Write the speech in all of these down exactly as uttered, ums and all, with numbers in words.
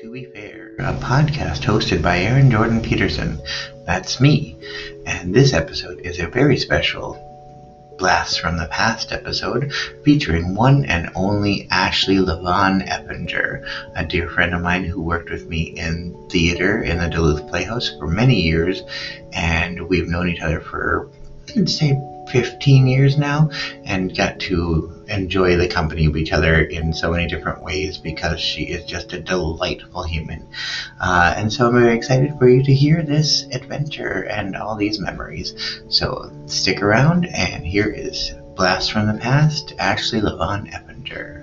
To Be Fair, a podcast hosted by Aaron Jordan Peterson. That's me. And this episode is a very special Blast from the Past episode featuring one and only Ashley Levon Eppinger, a dear friend of mine who worked with me in theater in the Duluth Playhouse for many years, and we've known each other for, I'd say, fifteen years now, and got to enjoy the company of each other in so many different ways because she is just a delightful human. Uh, and so I'm very excited for you to hear this adventure and all these memories. So stick around, and here is Blast from the Past, Ashley Levon Eppinger.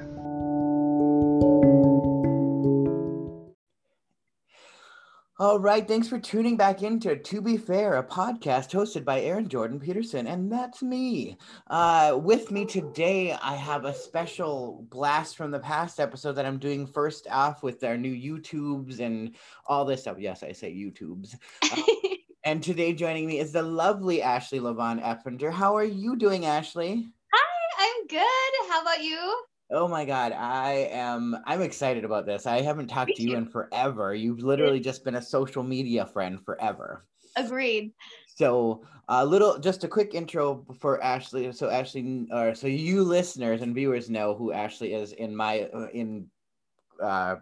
All right, thanks for tuning back into To Be Fair, a podcast hosted by Aaron Jordan Peterson, and that's me. Uh, with me today, I have a special Blast from the Past episode that I'm doing first off with our new YouTubes and all this stuff. Yes, I say YouTubes. Um, and today joining me is the lovely Ashley Levon Eppinger. How are you doing, Ashley? Hi, I'm good. How about you? Oh my God, I am, I'm excited about this. I haven't talked to you in forever. You've literally just been a social media friend forever. Agreed. So a little, just a quick intro for Ashley. So Ashley, or so you listeners and viewers know who Ashley is in my, uh, in, uh,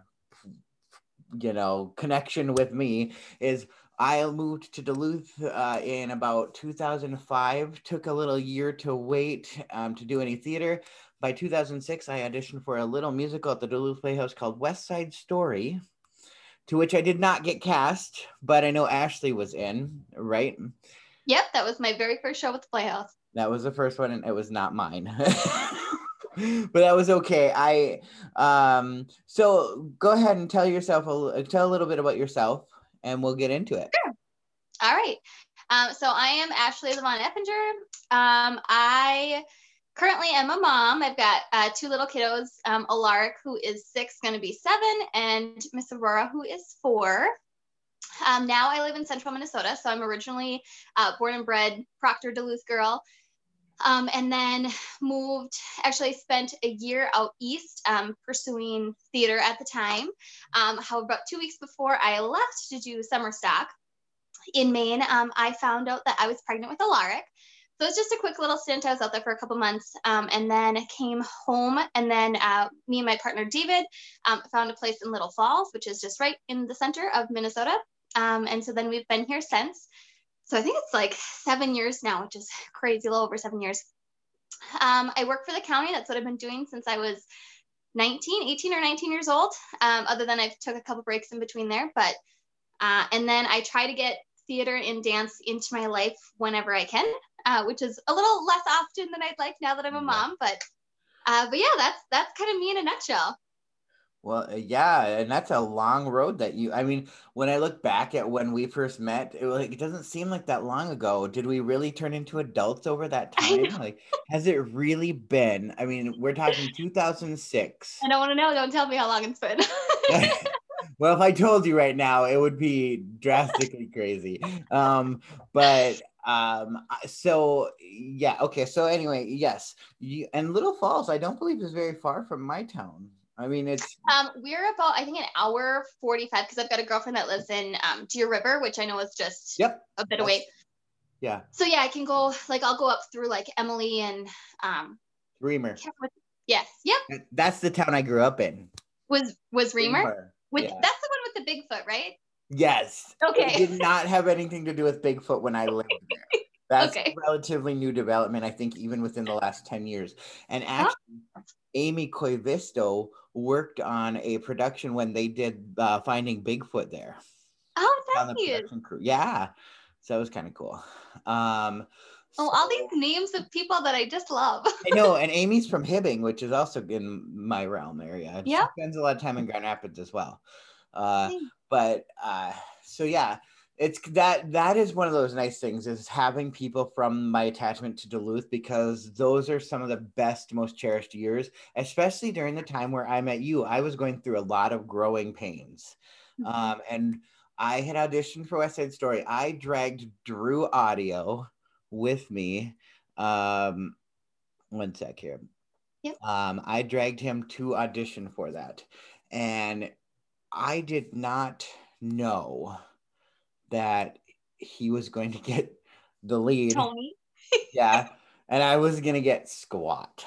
you know, connection with me is I moved to Duluth uh, in about two thousand five, took a little year to wait um, to do any theater. By two thousand six, I auditioned for a little musical at the Duluth Playhouse called West Side Story, to which I did not get cast, but I know Ashley was in, right? Yep, that was my very first show with the Playhouse. That was the first one, and it was not mine. But that was okay. I um so go ahead and tell yourself a tell a little bit about yourself, and we'll get into it. Sure. All right. Um, so I am Ashley Levon Eppinger. Um, I currently am a mom. I've got uh, two little kiddos, um, Alaric, who is six, going to be seven, and Miss Aurora, who is four. Um, now I live in central Minnesota, so I'm originally uh, born and bred Proctor Duluth girl. Um, and then moved, actually spent a year out east um, pursuing theater at the time. Um, however, about two weeks before I left to do summer stock in Maine, um, I found out that I was pregnant with Alaric. So it's just a quick little stint. I was out there for a couple months um, and then came home. And then uh, me and my partner, David, um, found a place in Little Falls, which is just right in the center of Minnesota. Um, and so then we've been here since. So I think it's like seven years now, which is crazy, a little over seven years. Um, I work for the county. That's what I've been doing since I was nineteen, eighteen or nineteen years old. Um, other than I've took a couple breaks in between there. But, uh, and then I try to get theater and dance into my life whenever I can, uh, which is a little less often than I'd like now that I'm a mom. But, uh, but yeah, that's, that's kind of me in a nutshell. Well, yeah, and that's a long road that you, I mean, when I look back at when we first met, it, like, it doesn't seem like that long ago. Did we really turn into adults over that time? Like, has it really been? I mean, we're talking two thousand six. I don't want to know. Don't tell me how long it's been. Well, if I told you right now, it would be drastically crazy. Um, but um, so yeah, okay. So anyway, yes, you, and Little Falls, I don't believe is very far from my town. I mean, it's um, we're about I think an hour forty-five because I've got a girlfriend that lives in um, Deer River, which I know is just yep, a bit away. Yeah. So yeah, I can go like I'll go up through like Emily and um, Reamer. Yes. Yep. That's the town I grew up in. Was was Reamer? Reamer. With Yeah. That's the one with the Bigfoot, right? Yes. Okay. It did not have anything to do with Bigfoot when I lived there. That's okay. relatively new development, I think, even within the last ten years. And actually, huh? Amy Coivisto worked on a production when they did uh, Finding Bigfoot there. Oh, on the production crew. Yeah. So that was kind of cool. Um, oh, so, all these names of people that I just love. I know. And Amy's from Hibbing, which is also in my realm area. Yeah. She spends a lot of time in Grand Rapids as well. Uh, but uh, so, yeah. It's that that is one of those nice things is having people from my attachment to Duluth, because those are some of the best, most cherished years, especially during the time where I met you. I was going through a lot of growing pains. Mm-hmm. Um, and I had auditioned for West Side Story. I dragged Drew Audio with me. Um, one sec here. Yep. Um, I dragged him to audition for that. And I did not know that he was going to get the lead. Tony. Yeah. And I was going to get Squat.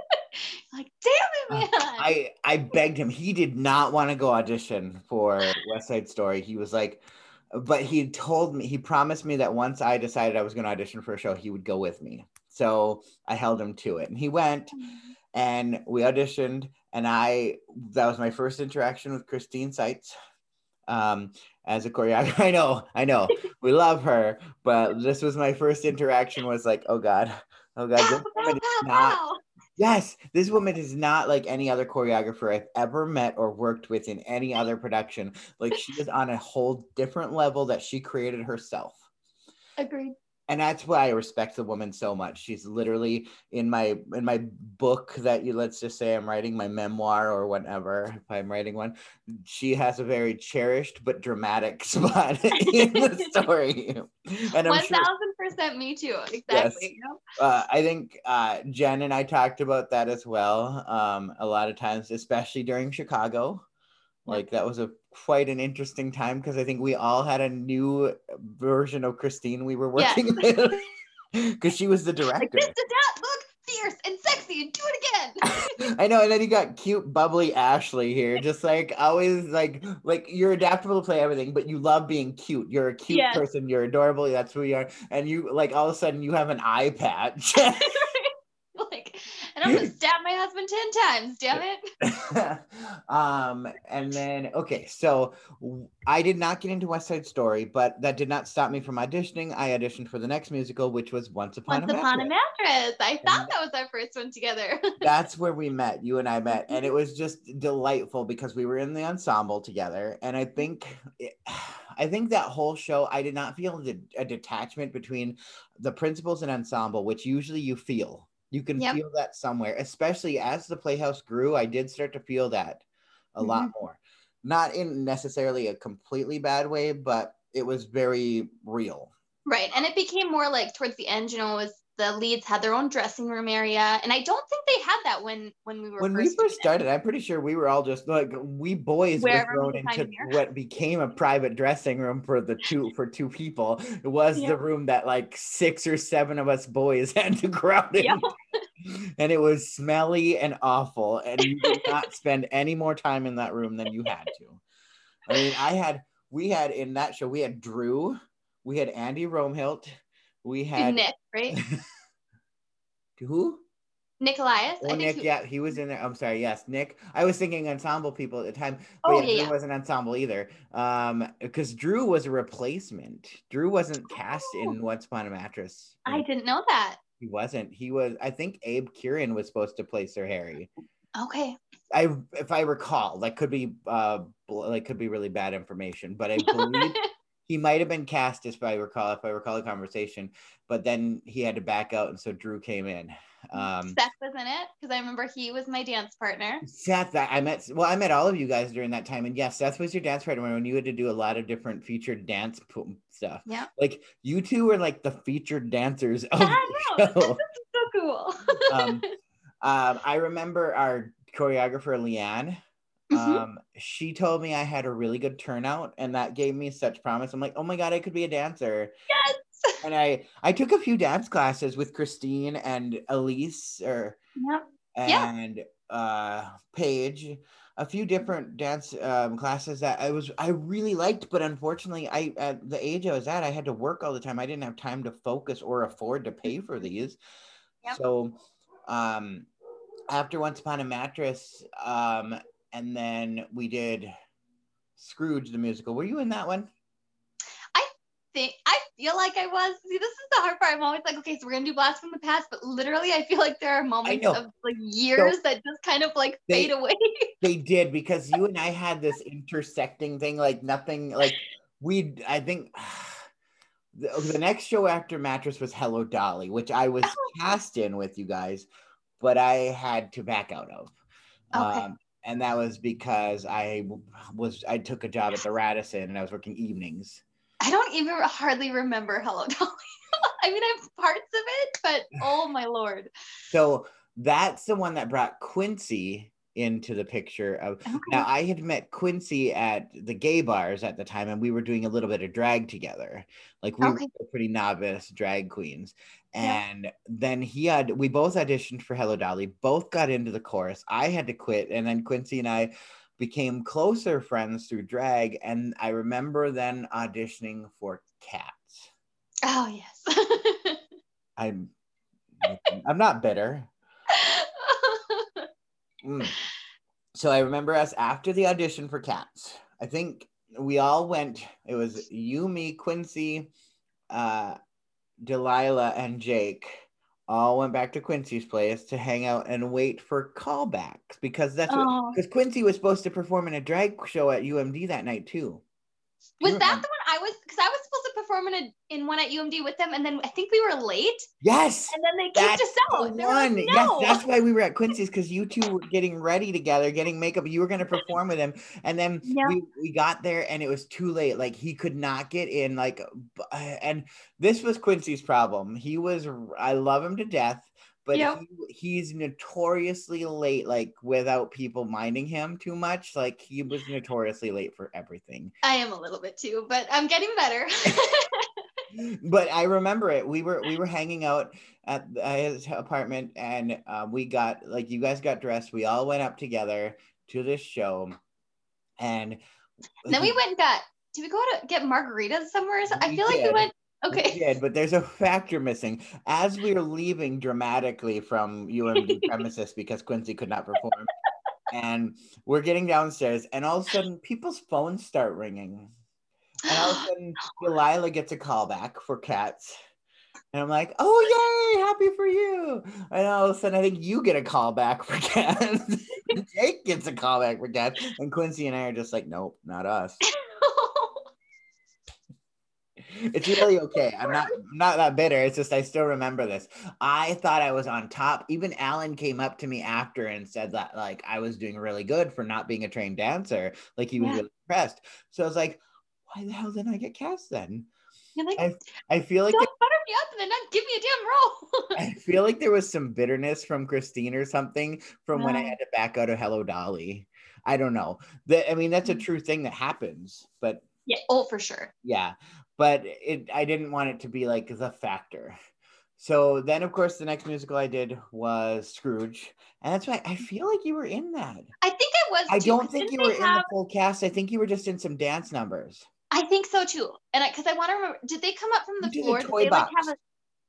Like, damn it, man. I, I begged him. He did not want to go audition for West Side Story. He was like, but he told me, he promised me that once I decided I was going to audition for a show, he would go with me. So I held him to it. And he went and we auditioned. And I, that was my first interaction with Christine Seitz. Um, as a choreographer. I know, I know, we love her, but this was my first interaction. Was like, oh god, oh god, this woman is not. Yes, this woman is not like any other choreographer I've ever met or worked with in any other production. Like, she is on a whole different level that she created herself. Agreed. And that's why I respect the woman so much. She's literally in my in my book that you, let's just say I'm writing my memoir or whatever, if I'm writing one, she has a very cherished but dramatic spot in the story. And I'm one thousand sure, percent me too. Exactly. Yes. You know? uh, I think uh, Jen and I talked about that as well. Um, a lot of times, especially during Chicago. Like, that was a quite an interesting time because I think we all had a new version of Christine we were working yes. with because she was the director. Like, this did not look fierce and sexy and do it again. I know, and then you got cute, bubbly Ashley here, just like always, like like you're adaptable to play everything, but you love being cute. You're a cute yes. person. You're adorable. That's who you are. And you like all of a sudden you have an eye patch. Like, and I'm gonna stab my husband ten times, damn it. um, and then okay, so I did not get into West Side Story, but that did not stop me from auditioning. I auditioned for the next musical, which was Once Upon Once a Upon Mattress. a Mattress. I thought and that was our first one together. That's where we met. You and I met, and it was just delightful because we were in the ensemble together. And I think, it, I think that whole show, I did not feel a detachment between the principals and ensemble, which usually you feel. You can yep. feel that somewhere, especially as the Playhouse grew. I did start to feel that a mm-hmm. lot more, not in necessarily a completely bad way, but it was very real. Right. And it became more like towards the end, you know, was the leads had their own dressing room area. And I don't think they had that when, when we were When first we first started, it. I'm pretty sure we were all just like, we boys were thrown into what became a private dressing room for the two, for two people. It was yeah. the room that like six or seven of us boys had to crowd in. Yeah. And it was smelly and awful. And you did not spend any more time in that room than you had to. I mean, I had, we had in that show, we had Drew, we had Andy Romhilt, we had Nick, right? Who? Nick Elias. Oh, Nick, he... yeah, he was in there. I'm sorry, yes, Nick. I was thinking ensemble people at the time, but oh, yeah, yeah, Drew yeah. wasn't ensemble either. Um, because Drew was a replacement. Drew wasn't cast oh. in Once Upon a Mattress. I didn't know that. He wasn't. He was. I think Abe Kieran was supposed to play Sir Harry. Okay. I, if I recall, that could be, uh, like could be really bad information, but I believe. He might have been cast, if I recall, if I recall the conversation, but then he had to back out, and so Drew came in. Um, Seth was in it because I remember he was my dance partner. Seth, I met. Well, I met all of you guys during that time, and yes, Seth was your dance partner when you had to do a lot of different featured dance stuff. Yeah, like you two were like the featured dancers of I the know. show. This is so cool. um, um, I remember our choreographer Leanne. Mm-hmm. Um, she told me I had a really good turnout, and that gave me such promise. I'm like, oh my God, I could be a dancer. Yes. And I, I took a few dance classes with Christine and Elise or, yep. and, yep. uh, Paige, a few different dance, um, classes that I was, I really liked, but unfortunately I, at the age I was at, I had to work all the time. I didn't have time to focus or afford to pay for these. Yep. So, um, after Once Upon a Mattress, um, and then we did Scrooge the musical. Were you in that one? I think I feel like I was. See, this is the hard part. I'm always like, okay, so we're gonna do Blast from the Past, but literally, I feel like there are moments of like years so, that just kind of like they, fade away. They did, because you and I had this intersecting thing, like nothing, like we. I think the, the next show after Mattress was Hello Dolly, which I was oh. cast in with you guys, but I had to back out of. Okay. Um, And that was because I was, I took a job at the Radisson and I was working evenings. I don't even hardly remember Hello Dolly. I mean, I have parts of it, but oh my Lord. So that's the one that brought Quincy into the picture of. Okay. Now I had met Quincy at the gay bars at the time, and we were doing a little bit of drag together. Like we Okay. were pretty novice drag queens. Yeah. And then he had, we both auditioned for Hello Dolly, both got into the chorus. I had to quit, and then Quincy and I became closer friends through drag. And I remember then auditioning for Cats. Oh yes. I'm I'm not bitter. Mm. So I remember us after the audition for Cats. I think we all went. It was you, me, Quincy, uh, Delilah, and Jake. All went back to Quincy's place to hang out and wait for callbacks because that's Oh. because Quincy was supposed to perform in a drag show at U M D that night too. Do Was you that remember? the one I was? Because I was supposed to perform in a in one at U M D with them, and then I think we were late, Yes. and then they kicked That's us the out. They were like, one. no. Yes, that's why we were at Quincy's, because you two were getting ready together, getting makeup. You were going to perform with him, and then Yeah. we we got there, and it was too late. Like he could not get in. Like, b- and this was Quincy's problem. He was. I love him to death, but Yep. he, he's notoriously late. Like without people minding him too much. Like he was notoriously late for everything. I am a little bit too, but I'm getting better. But I remember it. We were we were hanging out at his apartment, and uh, we got like you guys got dressed. We all went up together to this show, and Then we went and got. Did we go to get margaritas somewhere? I We feel like we did. went. We Okay. did, but there's a factor missing. As we were leaving dramatically from U M D premises because Quincy could not perform, and we're getting downstairs, and all of a sudden people's phones start ringing. And all of a sudden, Delilah gets a call back for Cats. And I'm like, oh, yay, happy for you. And all of a sudden, I think you get a call back for Cats. Jake gets a call back for Cats. And Quincy and I are just like, nope, not us. It's really okay. I'm not not that bitter. It's just I still remember this. I thought I was on top. Even Alan came up to me after and said that like I was doing really good for not being a trained dancer. Like he was Yeah. really impressed. So I was like, why the hell didn't I get cast then? You're like, I, I feel like don't there, butter me up and then not give me a damn role. I feel like there was some bitterness from Christine or something from when I Wow. had to back out of Hello Dolly. I don't know. That I mean that's a true thing that happens, but Yeah. Oh, for sure. yeah, but it I didn't want it to be like the factor. So then of course the next musical I did was Scrooge, and that's why I feel like you were in that. I think I was. I too, don't 'cause think you didn't were they in the have- full cast. I think you were just in some dance numbers. I think so too. And because I, I want to remember, did they come up from the You did a floor? toy did they box. like have a?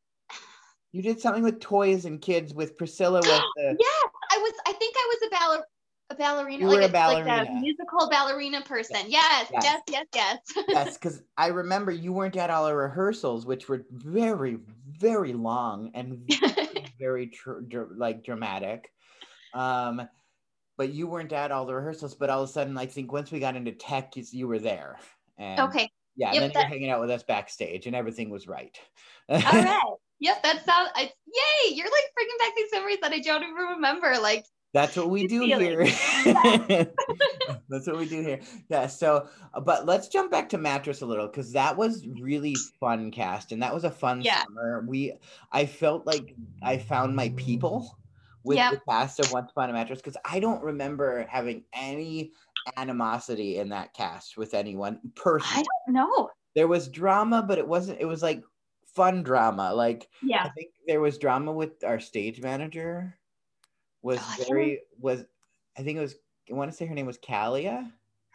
You did something with toys and kids with Priscilla with the Yes, I was. I think I was a baller. A ballerina, You like were a like ballerina. a musical ballerina person. Yes, Yes. yes, yes, yes. yes, because I remember you weren't at all our rehearsals, which were very, very long and very tr- dr- like dramatic. Um, but you weren't at all the rehearsals. But all of a sudden, I think once we got into tech, you, you were there. And Okay. yeah, and Yep, then you were that- hanging out with us backstage, and everything was right. All right. Yep, that sounds. I, yay! You're like bringing back these memories that I don't even remember. Like, That's what we Good do feeling. here. That's what we do here. Yeah. So, uh, but let's jump back to Mattress a little because that was really fun cast, and that was a fun Yeah. summer. We, I felt like I found my people with Yep. the cast of Once Upon a Mattress because I don't remember having any animosity in that cast with anyone personally. I don't know. There was drama, but it wasn't. It was like fun drama. Like I Yeah. think there was drama with our stage manager. Was Oh, I can't very was I think it was I want to say her name was Kalia.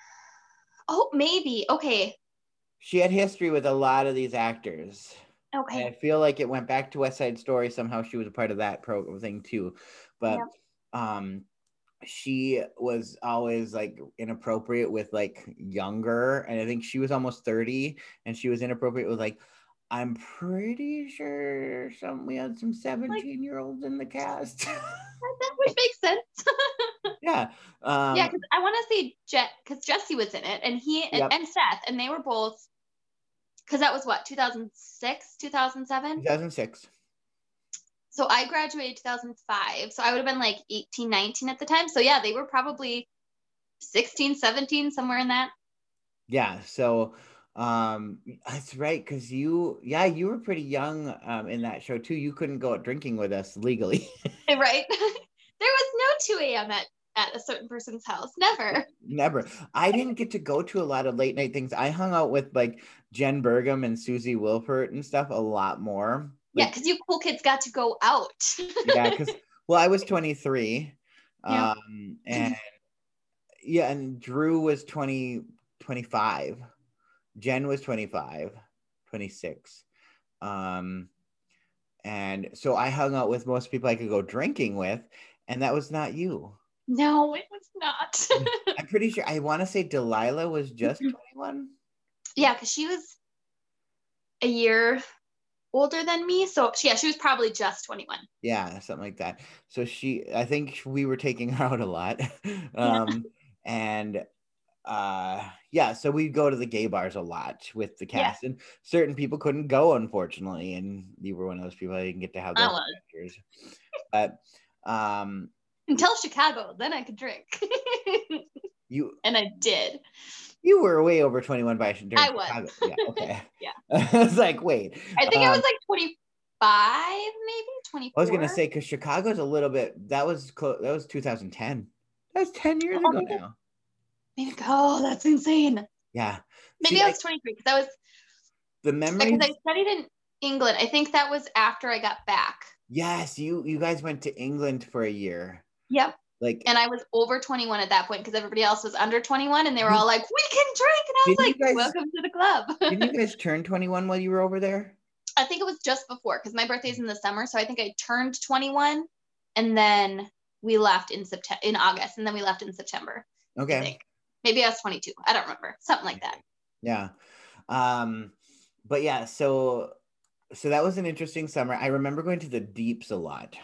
Oh, maybe. Okay. She had history with a lot of these actors. And I Okay. feel like it went back to West Side Story. Somehow she was a part of that program thing too. But um she was always like inappropriate with like younger, and I think she was almost thirty, and she was inappropriate with like I'm pretty sure some we had some seventeen year olds in the cast. That would make sense. yeah. Um, yeah, because I want to say Jet, because Jesse was in it, and he and, Yep. and Seth, and they were both. Because that was what two thousand six, two thousand seven. two thousand six. So I graduated two thousand five. So I would have been like eighteen, nineteen at the time. So yeah, they were probably sixteen, seventeen, somewhere in that. Yeah. So um, that's right. Because you, yeah, you were pretty young um, in that show too. You couldn't go out drinking with us legally. Right. There was no two a.m. at at a certain person's house. Never. Never. I didn't get to go to a lot of late night things. I hung out with like Jen Burgum and Susie Wilfert and stuff a lot more. Yeah, Like, because you cool kids got to go out. yeah, because well, I was twenty-three. Yeah. Um, and yeah, and Drew was twenty, twenty-five. Jen was twenty-five, twenty-six. Um, and so I hung out with most people I could go drinking with, and that was not you. No, it was not. I'm pretty sure, I want to say Delilah was just twenty-one. Yeah, because she was a year older than me. So yeah, she was probably just twenty-one. Yeah, something like that. So she, I think we were taking her out a lot. um, yeah. And uh, yeah, so we'd go to the gay bars a lot with the cast, yeah. And certain people couldn't go, unfortunately. And you were one of those people I didn't get to have those adventures. But um, until Chicago, then I could drink. You and I did. You were way over twenty-one by during I was. Chicago. Yeah, okay. Yeah. I was like, wait. I think um, I was like twenty-five, maybe twenty-four. I was gonna say because Chicago's a little bit. That was close. That was two thousand ten. That was ten years oh, ago maybe, now. Maybe. Oh, that's insane. Yeah. Maybe See, I was twenty-three because I was. The memory. Because I studied in England. I think that was after I got back. Yes, you you guys went to England for a year. Yep. Like, and I was over twenty-one at that point because everybody else was under twenty-one, and they were all like, "We can drink," and I was like, guys, "Welcome to the club." Didn't you guys turn twenty-one while you were over there? I think it was just before because my birthday's in the summer, so I think I turned twenty-one, and then we left in September, in August, and then we left in September. Okay. I think. Maybe I was twenty-two. I don't remember. Something like that. Yeah, um, but yeah, so so that was an interesting summer. I remember going to the Deeps a lot.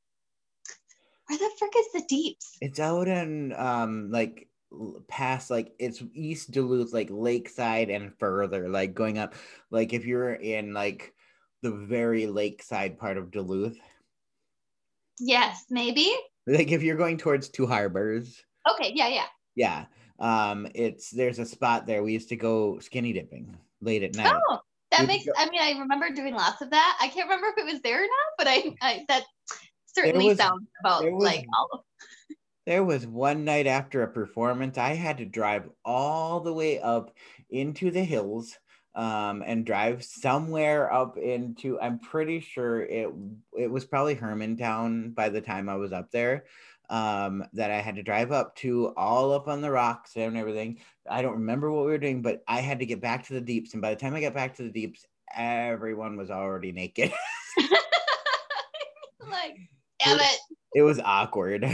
Where the frick is the Deeps? It's out in um like past like it's East Duluth, like Lakeside and further, like going up. Like if you're in like the very lakeside part of Duluth. Yes, maybe. Like if you're going towards Two Harbors. Okay, yeah, yeah. Yeah. Um, it's there's a spot there. We used to go skinny dipping late at night. Oh, that makes. I mean, I remember doing lots of that. I can't remember if it was there or not, but I, I that. Certainly was, sounds about was, like all of there was one night after a performance I had to drive all the way up into the hills um and drive somewhere up into I'm pretty sure it it was probably Hermantown by the time I was up there, um that I had to drive up to, all up on the rocks and everything. I don't remember what we were doing, but I had to get back to the Deeps, and by the time I got back to the Deeps everyone was already naked. Like, damn it. It was awkward.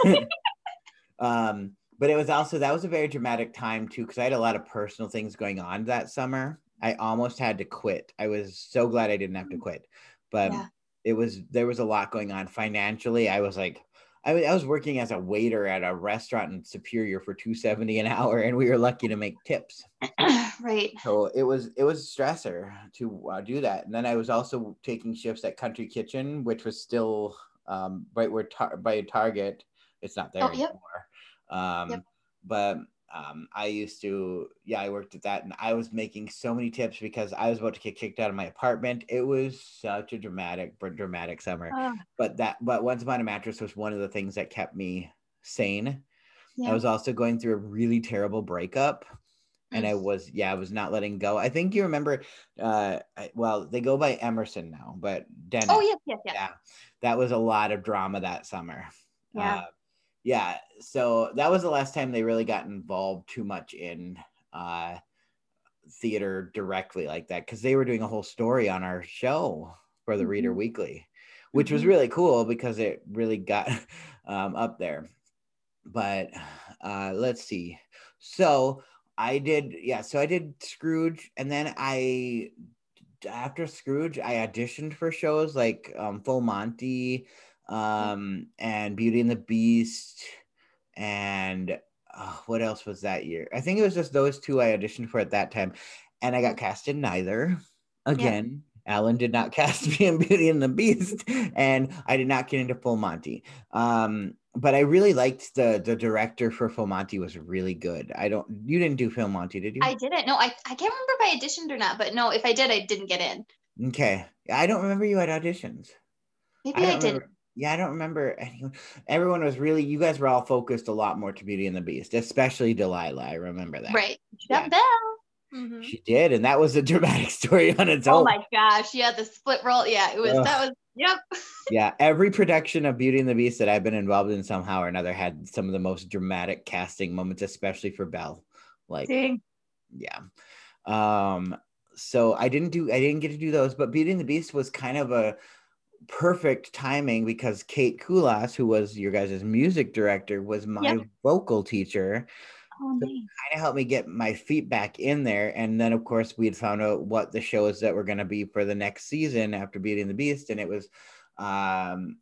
um, but it was also, that was a very dramatic time too, because I had a lot of personal things going on that summer. I almost had to quit. I was so glad I didn't have to quit. But yeah. it was, there was a lot going on financially. I was like, I was, I was working as a waiter at a restaurant in Superior for two seventy an hour, and we were lucky to make tips. Right. So it was it was a stressor to uh, do that. And then I was also taking shifts at Country Kitchen, which was still um, right where tar- by Target. It's not there oh, anymore. Yep. Um, yep. But um, I used to, yeah, I worked at that, and I was making so many tips because I was about to get kicked out of my apartment. It was such a dramatic, dramatic summer. Oh. But that, but Once Upon a Mattress was one of the things that kept me sane. Yeah. I was also going through a really terrible breakup, and I was, yeah, I was not letting go. I think you remember, uh, well, they go by Emerson now, but Dennis. Oh, yes, yes, yes. Yeah, that was a lot of drama that summer. Yeah. Uh, Yeah, so that was the last time they really got involved too much in uh, theater directly like that, because they were doing a whole story on our show for the mm-hmm. Reader Weekly, which mm-hmm. was really cool because it really got um, up there. But uh, let's see. So I did, yeah, so I did Scrooge, and then I, after Scrooge, I auditioned for shows like um, Full Monty, um and Beauty and the Beast, and uh, what else was that year? I think it was just those two I auditioned for at that time, and I got cast in neither. Again, yeah. Alan did not cast me in Beauty and the Beast, and I did not get into Full Monty. Um, but I really liked the the director for Full Monty was really good. I don't, you didn't do Full Monty, did you? I didn't. No, I I can't remember if I auditioned or not, but no, if I did, I didn't get in. Okay, I don't remember you at auditions. Maybe I, I didn't. Yeah, I don't remember anyone. Everyone was really, you guys were all focused a lot more to Beauty and the Beast, especially Delilah. I remember that. Right. She Yeah, got Belle. Mm-hmm. she did. And that was a dramatic story on its Oh own. my gosh. Yeah, the split role. Yeah, it was, Ugh. that was, yep. Yeah, every production of Beauty and the Beast that I've been involved in somehow or another had some of the most dramatic casting moments, especially for Belle. Like, Dang. yeah. Um, so I didn't do, I didn't get to do those, but Beauty and the Beast was kind of a perfect timing because Kate Kulas, who was your guys' music director, was my Yep. vocal teacher. Oh, So nice. kind of helped me get my feet back in there. And then, of course, we had found out what the shows that were going to be for the next season after Beauty and the Beast. And it was, um,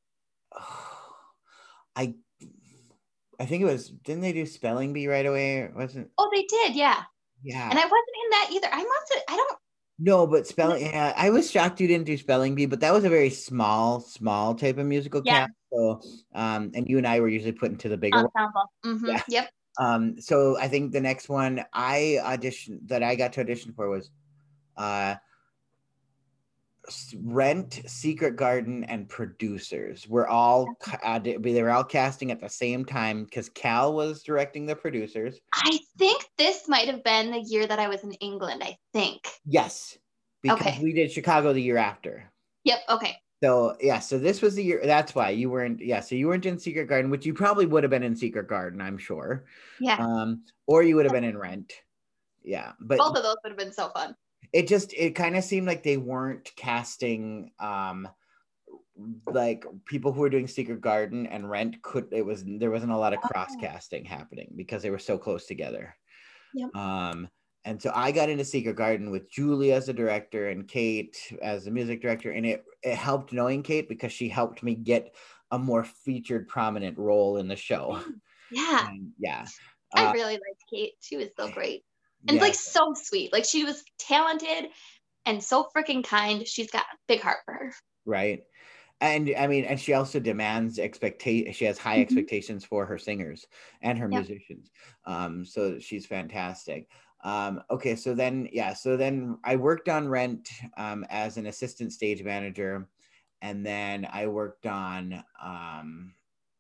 I, I think it was, didn't they do Spelling Bee right away? Or wasn't? Oh, they did. Yeah. Yeah. And I wasn't in that either. I must have, I don't. No, but spelling, yeah, I was shocked you didn't do Spelling Bee, but that was a very small, small type of musical Yeah. cast. So, um, and you and I were usually put into the bigger one. Ensemble. Mm-hmm. Yeah. Yep. Um, so I think the next one I auditioned that I got to audition for was uh Rent, Secret Garden, and Producers. We're all uh, they were all casting at the same time because Cal was directing the producers. I think this might have been the year that I was in England, I think. Yes, because Okay. we did Chicago the year after. Yep. Okay. So yeah, so this was the year. That's why you weren't. Yeah, so you weren't in Secret Garden, which you probably would have been in Secret Garden, I'm sure. Yeah. Um, or you would have been in Rent. Yeah, but both of those would have been so fun. It just it kind of seemed like they weren't casting um like people who were doing Secret Garden and Rent could it was there wasn't a lot of cross casting happening because they were so close together. Yep. Um and so I got into Secret Garden with Julie as a director and Kate as the music director, and it it helped knowing Kate because she helped me get a more featured prominent role in the show. Yeah. And yeah. I Uh, really liked Kate. She was so great. And yeah. like so sweet. Like she was talented and so freaking kind. She's got a big heart for her. Right. And I mean, and she also demands expectation. She has high Mhm. expectations for her singers and her Yep. musicians. Um, so she's fantastic. Um, okay, so then yeah, so then I worked on Rent um, as an assistant stage manager, and then I worked on. Um,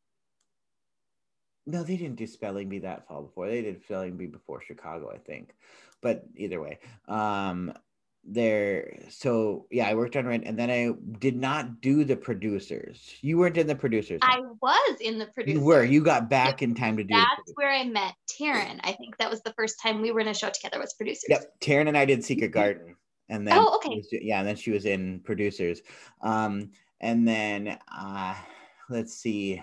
no, they didn't do Spelling Bee that fall before. They did Spelling Bee before Chicago, I think. But either way, um, there. So yeah, I worked on Rent, and then I did not do the producers. You weren't in the producers. I was in the producer. You were. You got back in time to do. That's where I met Taryn. I think that was the first time we were in a show together was producers. Yep, Taryn and I did Secret Garden, and then Oh, okay. was, yeah, and then she was in producers, um, and then uh, let's see.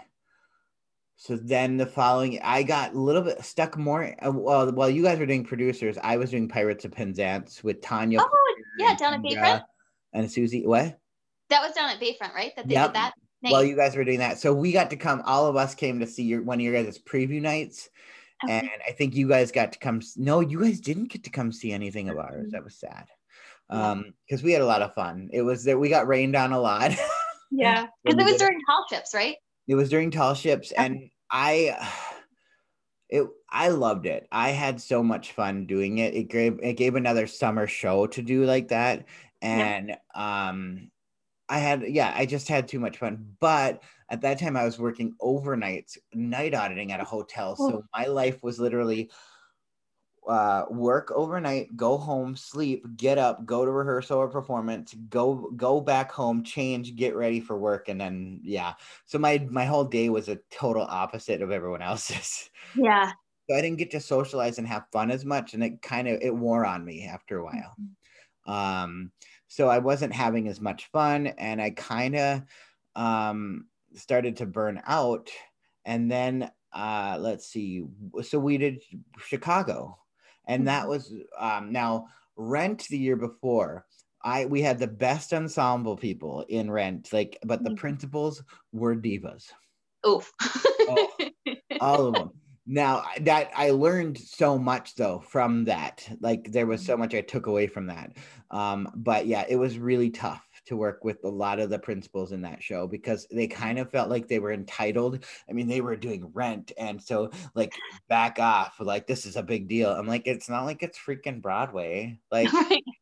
So then the following, I got a little bit stuck more. Uh, well, while you guys were doing producers, I was doing Pirates of Penzance with Tanya. Oh, yeah, down at Bayfront. And Susie. What? That was down at Bayfront, right? That they Yep. did that. Nice. While you guys were doing that, so we got to come. All of us came to see your one of your guys' preview nights, Okay. and I think you guys got to come. No, you guys didn't get to come see anything of ours. That was sad. Um, because we had a lot of fun. It was that we got rained on a lot. Yeah, because it was during tall ships, right? It was during tall ships, and I, it I loved it. I had so much fun doing it. It gave it gave another summer show to do like that, and yeah. um, I had yeah, I just had too much fun. But at that time, I was working overnights, night auditing at a hotel, oh. So my life was literally. Uh, work overnight, go home, sleep, get up, go to rehearsal or performance, go go back home, change, get ready for work, and then yeah. So my my whole day was a total opposite of everyone else's. Yeah. So I didn't get to socialize and have fun as much, and it kind of it wore on me after a while. Mm-hmm. Um, so I wasn't having as much fun, and I kind of um started to burn out. And then uh, let's see. So we did Chicago. And that was um, now Rent the year before. I we had the best ensemble people in Rent, like, but the principals were divas. Oof. Oh, all of them. Now that I learned so much though from that, like there was so much I took away from that. Um, but yeah, it was really tough to work with a lot of the principals in that show because they kind of felt like they were entitled. I mean, they were doing Rent. And so like back off, like this is a big deal. I'm like, it's not like it's freaking Broadway. Like,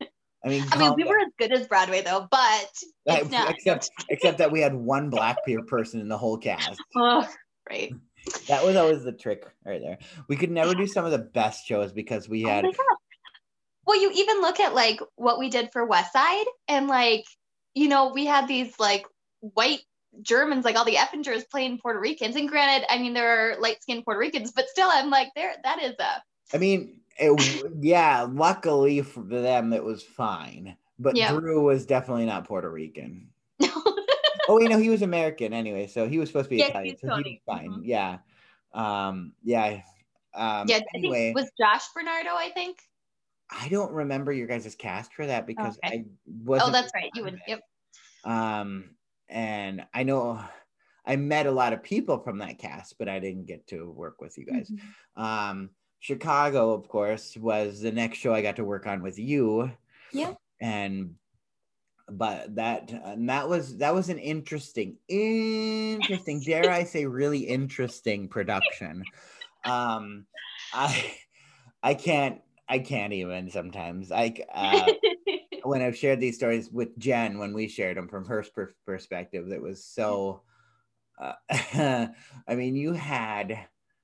I mean, I mean, we were as good as Broadway though, but it's not. except except that we had one black peer person in the whole cast. Oh, right. That was always the trick right there. We could never do some of the best shows because we had. Oh my God. Well, you even look at like what we did for West Side, and like, you know, we had these like white Germans, like all the Effingers playing Puerto Ricans. And granted, I mean, there are light skinned Puerto Ricans, but still, I'm like, there, that is a. I mean, it, yeah, luckily for them, it was fine. But yep. Drew was definitely not Puerto Rican. Oh, you know, he was American anyway, so he was supposed to be yeah, Italian, so Tony. He was fine. Mm-hmm. Yeah. Um, yeah. Um, yeah, anyway. I think, was Josh Bernardo, I think? I don't remember your guys' cast for that because okay. I wasn't. Oh, that's right. You would. Yep. Um, and I know I met a lot of people from that cast, but I didn't get to work with you guys. Mm-hmm. Um, Chicago, of course, was the next show I got to work on with you. Yeah. And but that and that was that was an interesting, interesting, dare I say, really interesting production. Um, I I can't. I can't even sometimes. I uh, when I've shared these stories with Jen, when we shared them from her per- perspective, that was so. Uh, I mean, you had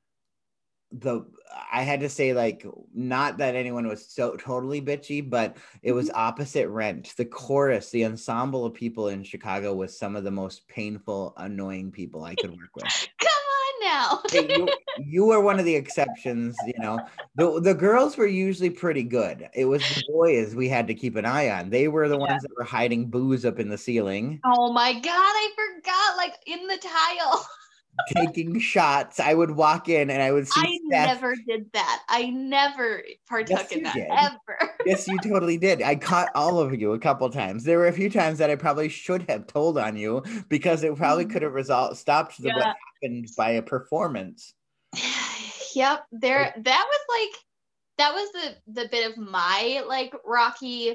the. I had to say, like, not that anyone was so totally bitchy, but it was opposite Rent. The chorus, the ensemble of people in Chicago was some of the most painful, annoying people I could work with. Now. Hey, you, you were one of the exceptions, you know. The, the girls were usually pretty good. It was the boys we had to keep an eye on. They were the yeah. ones that were hiding booze up in the ceiling. Oh my God, I forgot, like in the tile. Taking shots. I would walk in and I would see I Steph. never did that. I never partook yes, in that, did. ever. Yes, you totally did. I caught all of you a couple times. There were a few times that I probably should have told on you because it probably could have result stopped the yeah. what happened by a performance. Yep. There that was like that was the the bit of my like rocky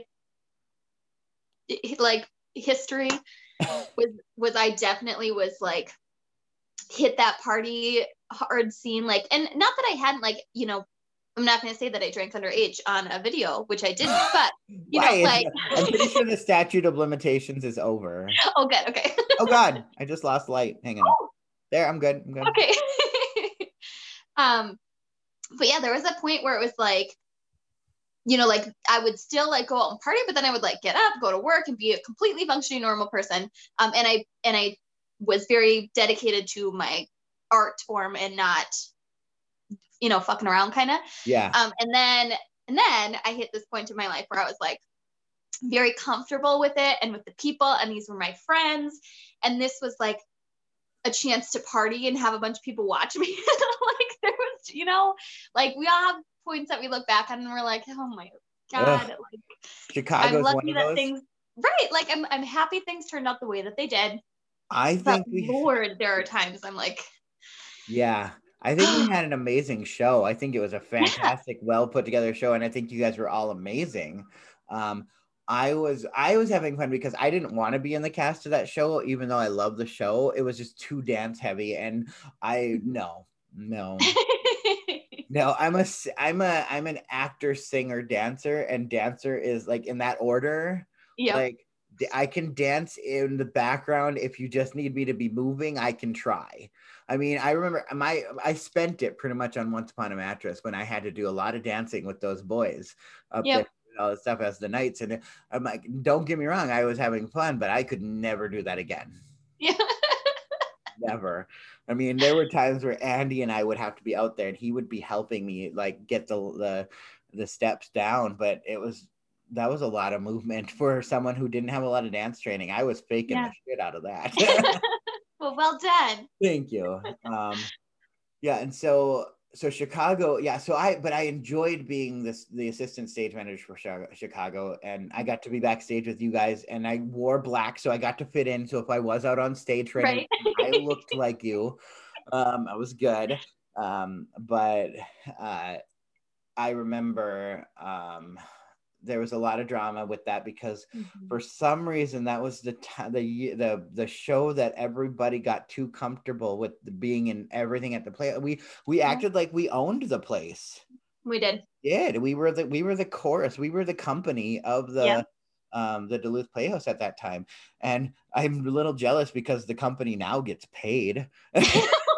like history was was I definitely was like hit that party hard scene, like, and not that I hadn't, like, you know, I'm not going to say that I drank underage on a video, which I didn't, but you know, like I'm pretty sure the statute of limitations is over. Oh, good. Okay. Oh God, I just lost light. Hang on. Oh. There, I'm good. I'm good. Okay. um, but yeah, there was a point where it was like, you know, like I would still like go out and party, but then I would like get up, go to work, and be a completely functioning normal person. Um, and I and I was very dedicated to my art form and not, you know, fucking around kind of. Yeah. Um, and then and then I hit this point in my life where I was like very comfortable with it and with the people, and these were my friends, and this was like a chance to party and have a bunch of people watch me. Like there was, you know, like we all have points that we look back on and we're like, oh my God, Ugh. like Chicago's I'm lucky one of that those. things right. Like I'm I'm happy things turned out the way that they did. I but think we Lord, there are times I'm like, yeah. I think we had an amazing show. I think it was a fantastic, yeah. well put together show, and I think you guys were all amazing. Um, I was I was having fun because I didn't want to be in the cast of that show, even though I love the show. It was just too dance heavy, and I no no no. I'm a I'm a I'm an actor, singer, dancer, and dancer is like in that order. Yeah, like I can dance in the background if you just need me to be moving. I can try. I mean, I remember my I spent it pretty much on Once Upon a Mattress when I had to do a lot of dancing with those boys up yep. there. All the stuff as the nights, and I'm like, don't get me wrong, I was having fun, but I could never do that again. Yeah. Never. I mean, there were times where Andy and I would have to be out there and he would be helping me like get the the, the steps down, but it was that was a lot of movement for someone who didn't have a lot of dance training. I was faking yeah. the shit out of that. Well, well done. Thank you. Um yeah, and so So Chicago, yeah. So I, but I enjoyed being this the assistant stage manager for Chicago, and I got to be backstage with you guys. And I wore black, so I got to fit in. So if I was out on stage, for right. anything, I looked like you. Um, I was good, um, but uh, I remember um, there was a lot of drama with that because mm-hmm. for some reason that was the t- the the the show that everybody got too comfortable with being in everything at the play. We we yeah. acted like we owned the place. We did. Yeah, we were the we were the chorus. We were the company of the yeah. um, the Duluth Playhouse at that time. And I'm a little jealous because the company now gets paid. Dude,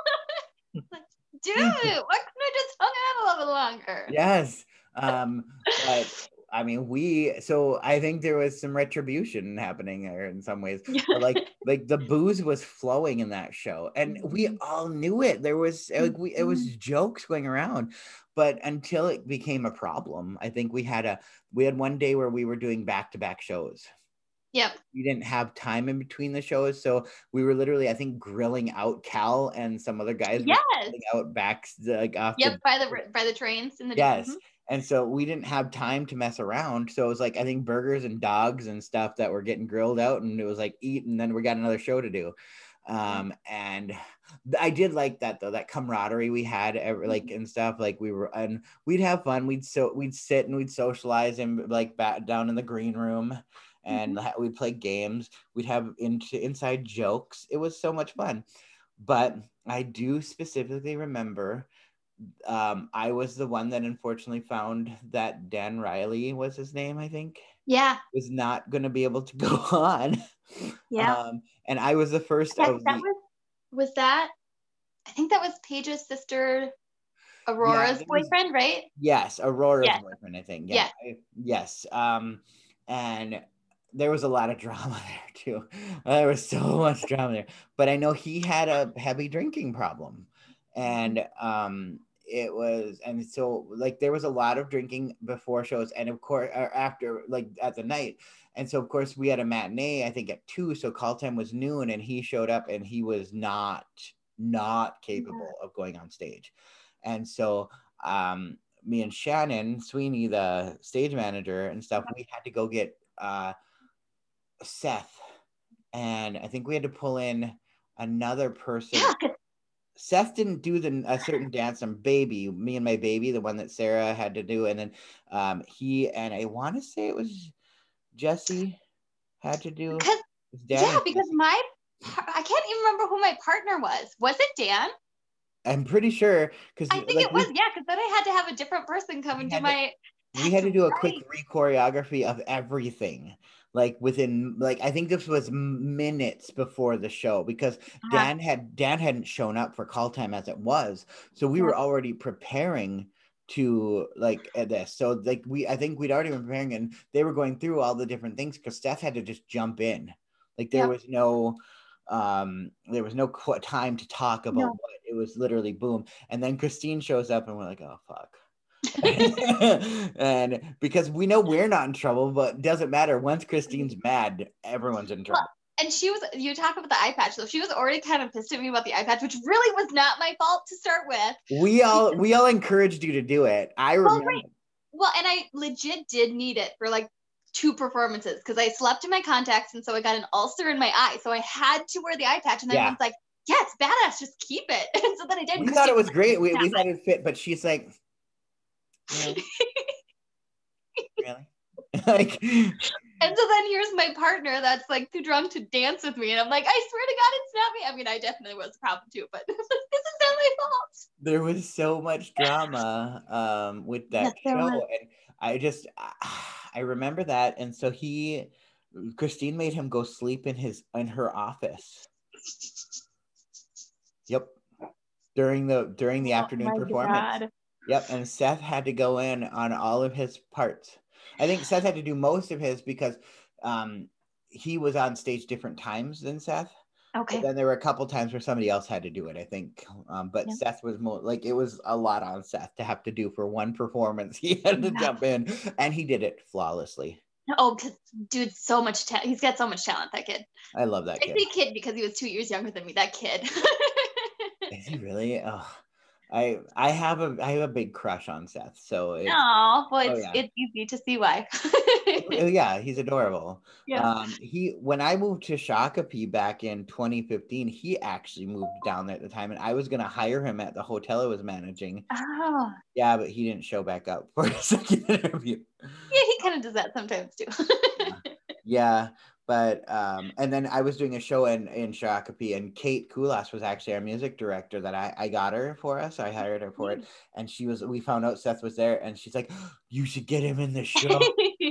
why couldn't I just hung out a little bit longer? Yes. Um, but I mean, we, so I think there was some retribution happening there in some ways. But like, like the booze was flowing in that show, and we all knew it. There was like, we, it was jokes going around, but until it became a problem, I think we had a, we had one day where we were doing back-to-back shows. Yep. We didn't have time in between the shows, so we were literally, I think, grilling out Cal and some other guys. Yes. Grilling out back, like off. Yep, the, by the by the trains in the yes. Mm-hmm. And so we didn't have time to mess around. So it was like, I think burgers and dogs and stuff that were getting grilled out, and it was like eat, and then we got another show to do. Um, and I did like that though, that camaraderie we had, every, like and stuff. Like we were, and we'd have fun. We'd so we'd sit and we'd socialize and like back down in the green room, and mm-hmm. we'd play games. We'd have into inside jokes. It was so much fun. But I do specifically remember. Um, I was the one that unfortunately found that Dan Riley was his name, I think. Yeah. Was not going to be able to go on. Yeah. Um, and I was the first that, of that the... was, was that, I think that was Paige's sister, Aurora's yeah, boyfriend, was, right? Yes, Aurora's yes. boyfriend, I think. Yeah. yeah. I, yes. Um, and there was a lot of drama there too. There was so much drama there. But I know he had a heavy drinking problem. And um it was, and so like there was a lot of drinking before shows, and of course or after, like at the night. And so of course we had a matinee, I think at two, so call time was noon, and he showed up and he was not not capable of going on stage. And so um me and Shannon Sweeney, the stage manager and stuff, we had to go get uh Seth, and I think we had to pull in another person. Yeah. Seth didn't do the a certain dance on Baby, Me and My Baby, the one that Sarah had to do, and then um, he and I want to say it was Jesse had to do. Because, yeah, because my I can't even remember who my partner was. Was it Dan? I'm pretty sure because I think like, it was. We, yeah, because then I had to have a different person come and do my. To, we had to do a right. quick re-choreography of everything. Like within, like I think this was minutes before the show, because uh-huh. Dan had Dan hadn't shown up for call time as it was, so we yeah. were already preparing to like this. So like we, I think we'd already been preparing, and they were going through all the different things because Steph had to just jump in. Like there yeah. was no, um, there was no qu- time to talk about no. what it was. Literally boom, and then Christine shows up, and we're like, oh fuck. And because we know we're not in trouble, but it doesn't matter. Once Christine's mad, everyone's in trouble. Well, and she was, you talk about the eye patch, so she was already kind of pissed at me about the eye patch, which really was not my fault to start with. We all we all encouraged you to do it. I remember. Well, right. well and I legit did need it for like two performances because I slept in my contacts, and so I got an ulcer in my eye, so I had to wear the eye patch. And then yeah. everyone's like, "Yeah, it's badass, just keep it." And so then I did. We thought it was great. We, we thought it fit, but she's like. Really? Really? Like, and so then here's my partner that's like too drunk to dance with me, and I'm like, I swear to God, it's not me. I mean, I definitely was a problem too, but this is not my fault. There was so much drama um, with that yeah, show, much. And I just I remember that, and so he, Christine made him go sleep in his in her office. Yep, during the during the oh afternoon performance. God. Yep, and Seth had to go in on all of his parts. I think Seth had to do most of his because um, he was on stage different times than Seth. Okay. But then there were a couple times where somebody else had to do it, I think. Um, but yeah. Seth was more like, it was a lot on Seth to have to do for one performance. He had to yeah. jump in, and he did it flawlessly. Oh, because dude, so much talent. He's got so much talent, that kid. I love that kid. I say kid because he was two years younger than me. That kid. Is he really? Oh. I I have a I have a big crush on Seth, so it's, oh well, it's, oh, yeah. it's easy to see why. Yeah, he's adorable. Yeah. Um, he when I moved to Shakopee back in twenty fifteen, he actually moved down there at the time, and I was gonna hire him at the hotel I was managing. Oh. Yeah, but he didn't show back up for a second interview. Yeah, he kind of does that sometimes too. yeah. yeah. But, um, and then I was doing a show in, in Shakopee, and Kate Kulas was actually our music director that I, I got her for us. I hired her for it. And she was, we found out Seth was there, and she's like, you should get him in the show.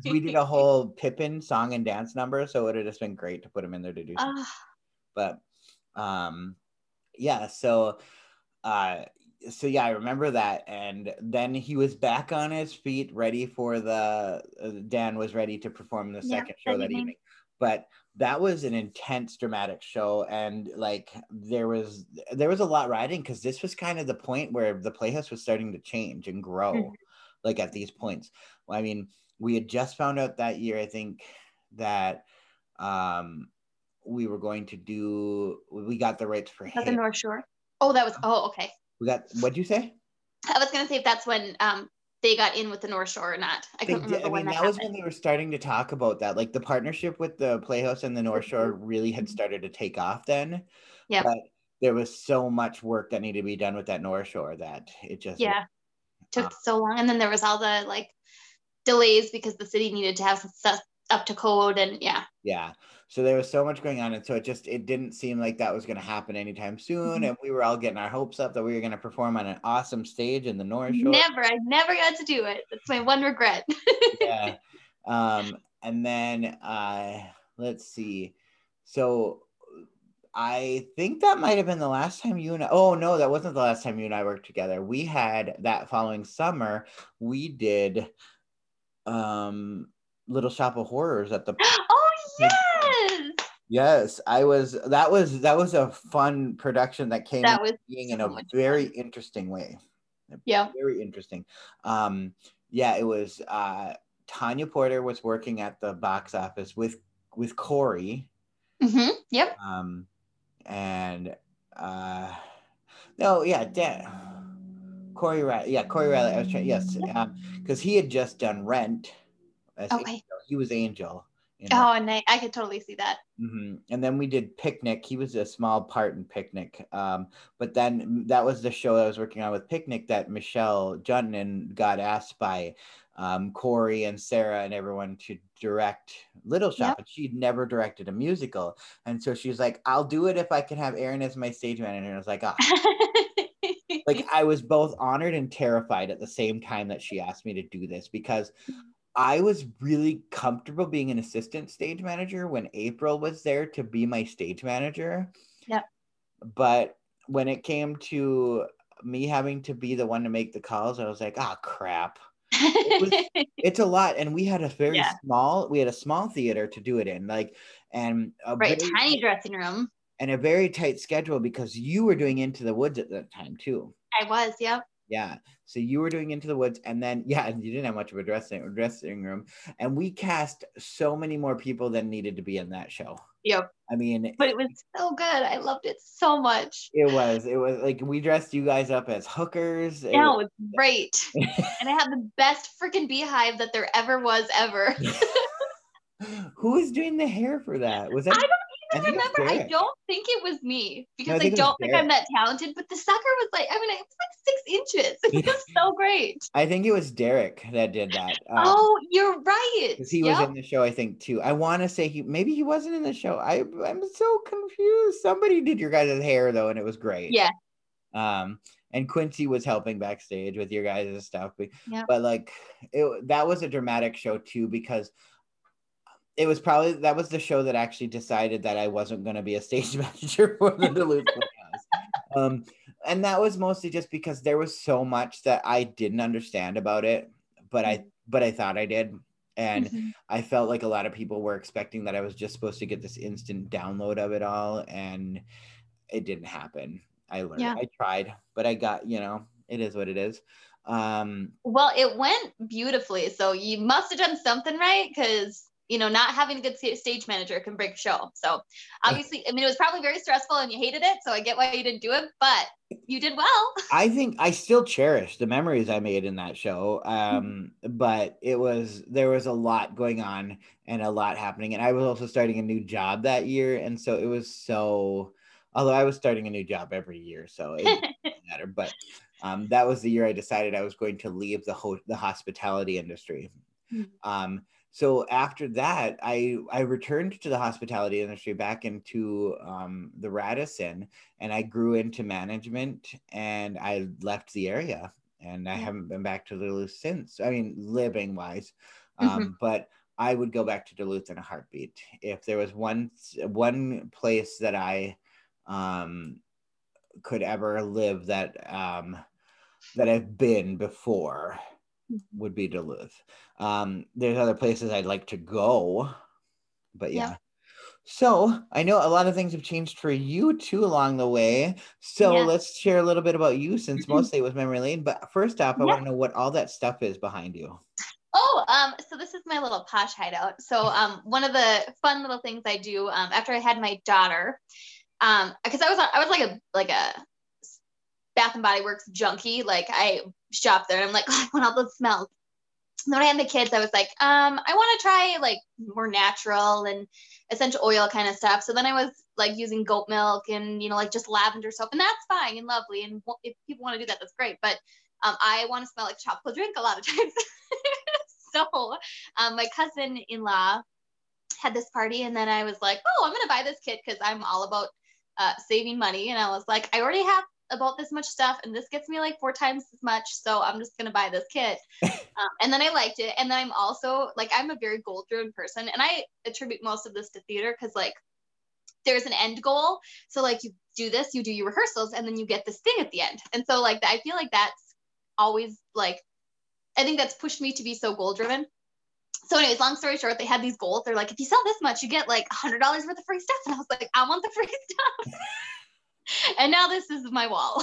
we did a whole Pippin song and dance number, so it would have just been great to put him in there to do something. Ah, But um, yeah, so uh, so yeah, I remember that, and then he was back on his feet, ready for the uh, Dan was ready to perform the yeah, second show that that evening. evening. But that was an intense, dramatic show, and like there was there was a lot riding because this was kind of the point where the Playhouse was starting to change and grow, Mhm. like at these points. I mean, we had just found out that year, I think, that um we were going to do we got the rights for Is that the Hey. North Shore? Oh, that was, oh, okay. We got, what'd you say? I was gonna say if that's when um they got in with the North Shore or not. I They couldn't did, remember I when mean, that that was happened. when they were starting to talk about that. Like the partnership with the Playhouse and the North Shore really had started to take off then. Yeah. But there was so much work that needed to be done with that North Shore that it just Yeah. Took uh, so long. And then there was all the like delays because the city needed to have some stuff up to code, and yeah. yeah. So there was so much going on, and so it just it didn't seem like that was going to happen anytime soon. Mhm. And we were all getting our hopes up that we were going to perform on an awesome stage in the North Shore. Never, I never got to do it. That's my one regret. Yeah. Um, and then uh, let's see. So I think that might have been the last time you and I, oh no, that wasn't the last time you and I worked together. We had that following summer, we did um Little Shop of Horrors at the Oh yes. Yes, I was that was that was a fun production that came That in was being so in a much very fun. interesting way. Yeah. Very interesting. Um yeah, it was uh Tanya Porter was working at the box office with with Corey. Mm-hmm. Yep. Um and uh no, yeah, Dan, Corey Riley. Yeah, Corey Riley. I was trying. Yes, um, because he had just done Rent. As Okay. Angel. He was Angel. In Oh, and I, I could totally see that. mm-hmm. And then we did Picnic. He was a small part in Picnic. Um, but then that was the show I was working on with Picnic that Michelle Jutton got asked by um, Corey and Sarah and everyone to direct Little Shop. Yep. And she'd never directed a musical. And so she's like, I'll do it if I can have Aaron as my stage manager. And I was like, ah. Like I was both honored and terrified at the same time that she asked me to do this because I was really comfortable being an assistant stage manager when April was there to be my stage manager. Yeah. But when it came to me having to be the one to make the calls, I was like, oh crap. It was, it's a lot. And we had a very Yeah. small, we had a small theater to do it in, like, and a right, very, tiny dressing room. And a very tight schedule because you were doing Into the Woods at that time too. I was, yep. Yeah. So you were doing Into the Woods, and then yeah, you didn't have much of a dressing dressing room. And we cast so many more people than needed to be in that show. Yep. I mean, but it was so good. I loved it so much. It was. It was like we dressed you guys up as hookers. It yeah, was, it was great. And I had the best freaking beehive that there ever was ever. Who was doing the hair for that? Was that? I don't I even think it was remember. I Derek. don't think it was me because No, I I, think it was don't think Derek. I'm that talented. But the sucker was like, I mean, it was like six inches. It was so great. I think it was Derek that did that. Um, Oh, you're right. Because he Yep. was in the show, I think, too. I want to say he maybe he wasn't in the show. I I'm so confused. Somebody did your guys' hair though, and it was great. Yeah. Um, and Quincy was helping backstage with your guys' stuff. But, Yep. but like, it that was a dramatic show too because it was probably that was the show that actually decided that I wasn't going to be a stage manager for the Duluth Playhouse. Um, and that was mostly just because there was so much that I didn't understand about it, but I but I thought I did. And Mhm. I felt like a lot of people were expecting that I was just supposed to get this instant download of it all, and it didn't happen. I learned. Yeah. I tried, but I got, you know, it is what it is. Um, Well, it went beautifully. So you must have done something right because, you know, not having a good sta- stage manager can break a show. So obviously, I mean, it was probably very stressful and you hated it. So I get why you didn't do it, but you did well. I think I still cherish the memories I made in that show. Um, but it was, there was a lot going on and a lot happening. And I was also starting a new job that year. And so it was so, although I was starting a new job every year, so it didn't matter. But um, that was the year I decided I was going to leave the ho- the hospitality industry. Mm-hmm. Um, so after that, I I returned to the hospitality industry back into um, the Radisson, and I grew into management, and I left the area, and I Yeah. haven't been back to Duluth since. I mean, living wise, Um, Mhm. but I would go back to Duluth in a heartbeat. If there was one one place that I um, could ever live that um, that I've been before, would be Duluth. Um, there's other places I'd like to go, but yeah. Yeah. So I know a lot of things have changed for you too along the way. So Yeah. let's share a little bit about you, since mostly it was memory lane. But first off, I Yeah. want to know what all that stuff is behind you. Oh, um, so this is my little posh hideout. So um, one of the fun little things I do um, after I had my daughter, um, because I was I was like a like a Bath and Body Works junkie. Like I shop there and I'm like, oh, I want all those smells. And then when I had the kids, I was like, um, I want to try like more natural and essential oil kind of stuff. So then I was like using goat milk and, you know, like just lavender soap, and that's fine and lovely. And if people want to do that, that's great. But um, I want to smell like tropical drink a lot of times. So um, my cousin-in-law had this party, and then I was like, oh, I'm going to buy this kit because I'm all about uh, saving money. And I was like, I already have about this much stuff, and this gets me like four times as much. So I'm just going to buy this kit. um, and then I liked it. And then I'm also like, I'm a very goal-driven person, and I attribute most of this to theater because like there's an end goal. So like you do this, you do your rehearsals, and then you get this thing at the end. And so like I feel like that's always like, I think that's pushed me to be so goal driven. So anyways, long story short, they had these goals. They're like, if you sell this much, you get like a hundred dollars worth of free stuff. And I was like, I want the free stuff. And now this is my wall.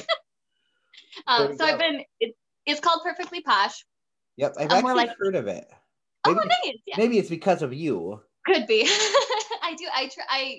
um, so go. I've been, it, it's called Perfectly Posh. Yep. I've um, actually like, heard of it. Maybe, oh, nice. Yeah. Maybe it's because of you. Could be. I do. I try. I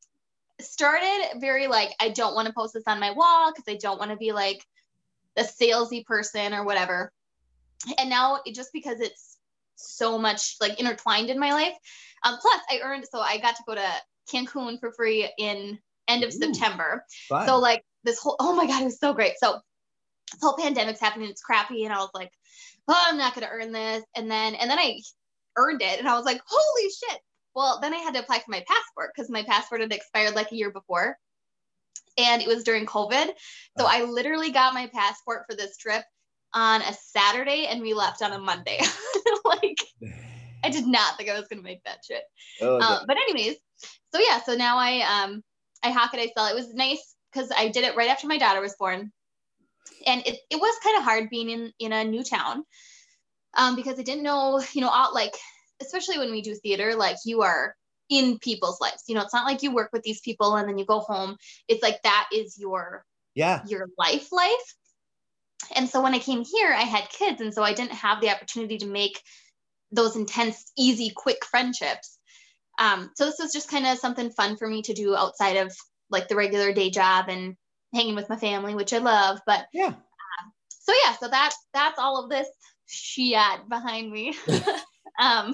started very like, I don't want to post this on my wall because I don't want to be like the salesy person or whatever. And now it, just because it's so much like intertwined in my life. Um, plus I earned, so I got to go to Cancun for free in end of Ooh, September. Fun. So like this whole, oh my God, it was so great. So this whole pandemic's happening. It's crappy. And I was like, oh, I'm not going to earn this. And then, and then I earned it and I was like, holy shit. Well, then I had to apply for my passport because my passport had expired like a year before. And it was during COVID. So oh. I literally got my passport for this trip on a Saturday and we left on a Monday. Like I did not think I was going to make that shit. Oh, um, but anyways, so yeah, so now I, um, I hawk it, I sell. It was nice because I did it right after my daughter was born. And it, it was kind of hard being in, in a new town um, because I didn't know, you know, all, like, especially when we do theater, like you are in people's lives, you know, it's not like you work with these people and then you go home. It's like, that is your, yeah, your life life. And so when I came here, I had kids. And so I didn't have the opportunity to make those intense, easy, quick friendships. Um, so this was just kind of something fun for me to do outside of like the regular day job and hanging with my family, which I love. But yeah. Um, so yeah, so that's, that's all of this shit behind me. um,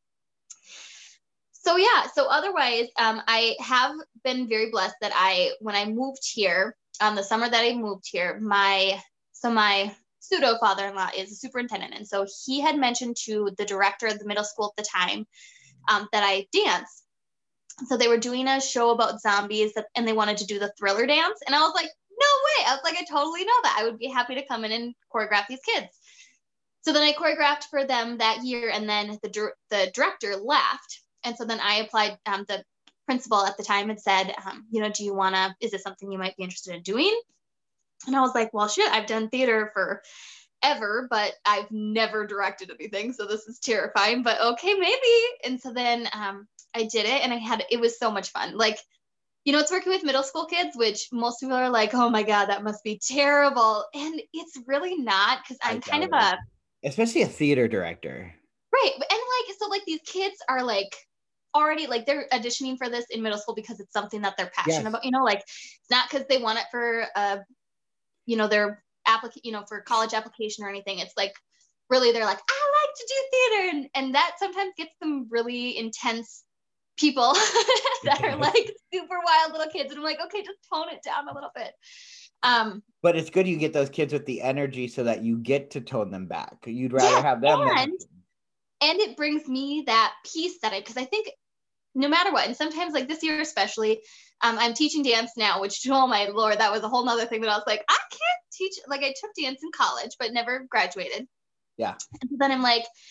so yeah, so otherwise, um, I have been very blessed that I, when I moved here, um, the summer that I moved here, my So my pseudo father-in-law is a superintendent. And so he had mentioned to the director of the middle school at the time um, that I dance. So they were doing a show about zombies and they wanted to do the Thriller dance. And I was like, no way. I was like, I totally know that. I would be happy to come in and choreograph these kids. So then I choreographed for them that year. And then the, the director left. And so then I applied, um, the principal at the time had said, um, you know, do you want to, is this something you might be interested in doing? And I was like, well, shit, I've done theater for ever, but I've never directed anything. So this is terrifying, but okay, maybe. And so then um, I did it and I had, it was so much fun. Like, you know, it's working with middle school kids, which most people are like, oh my God, that must be terrible. And it's really not, because I'm kind of it. a, especially a theater director. Right. And like, so like these kids are like, already like they're auditioning for this in middle school because it's something that they're passionate yes. about, you know, like it's not because they want it for a, you know, their application, you know, for college application or anything. It's like, really, they're like, I like to do theater. And, and that sometimes gets them really intense people that are like super wild little kids. And I'm like, okay, just tone it down a little bit. Um, but it's good you get those kids with the energy so that you get to tone them back. You'd rather yeah, have them. And, than- and it brings me that peace that I, because I think no matter what, and sometimes like this year especially, Um, I'm teaching dance now, which, oh my Lord, that was a whole nother thing that I was like, I can't teach. Like I took dance in college, but never graduated. Yeah. And then I'm like,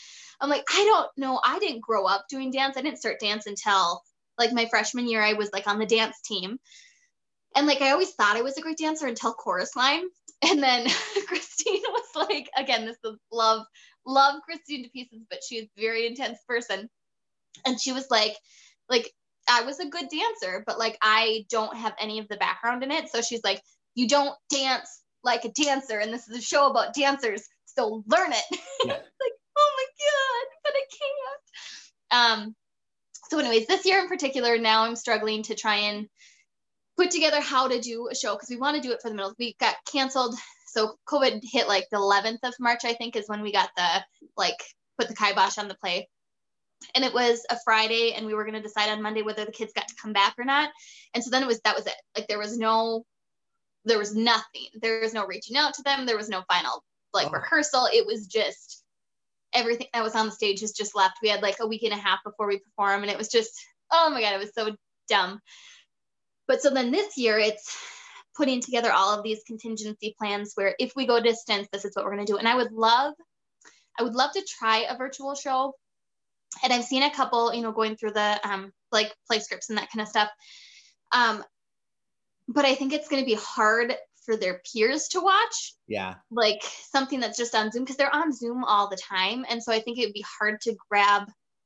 I'm like, I don't know. I didn't grow up doing dance. I didn't start dance until like my freshman year. I was like on the dance team. And like, I always thought I was a great dancer until chorus line. And then Christine was like, again, this is love, love Christine to pieces, but she's a very intense person. And she was like, like, I was a good dancer, but like, I don't have any of the background in it. So she's like, you don't dance like a dancer. And this is a show about dancers. So learn it. Yeah. Like, oh my God, but I can't. Um, so anyways, this year in particular, now I'm struggling to try and put together how to do a show because we want to do it for the middle. We got canceled. So COVID hit like the eleventh of March, I think, is when we got the, like, put the kibosh on the play. And it was a Friday and we were going to decide on Monday whether the kids got to come back or not. And so then it was, that was it. Like there was no, there was nothing. There was no reaching out to them. There was no final like oh. rehearsal. It was just everything that was on the stage is just left. We had like a week and a half before we perform. And it was just, oh my God, it was so dumb. But so then this year it's putting together all of these contingency plans where if we go distance, this is what we're going to do. And I would love, I would love to try a virtual show. And I've seen a couple, you know, going through the um, like play scripts and that kind of stuff. Um, but I think it's going to be hard for their peers to watch. Yeah. Like something that's just on Zoom because they're on Zoom all the time. And so I think it would be hard to grab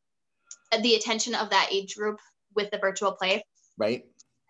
the attention of that age group with the virtual play. Right.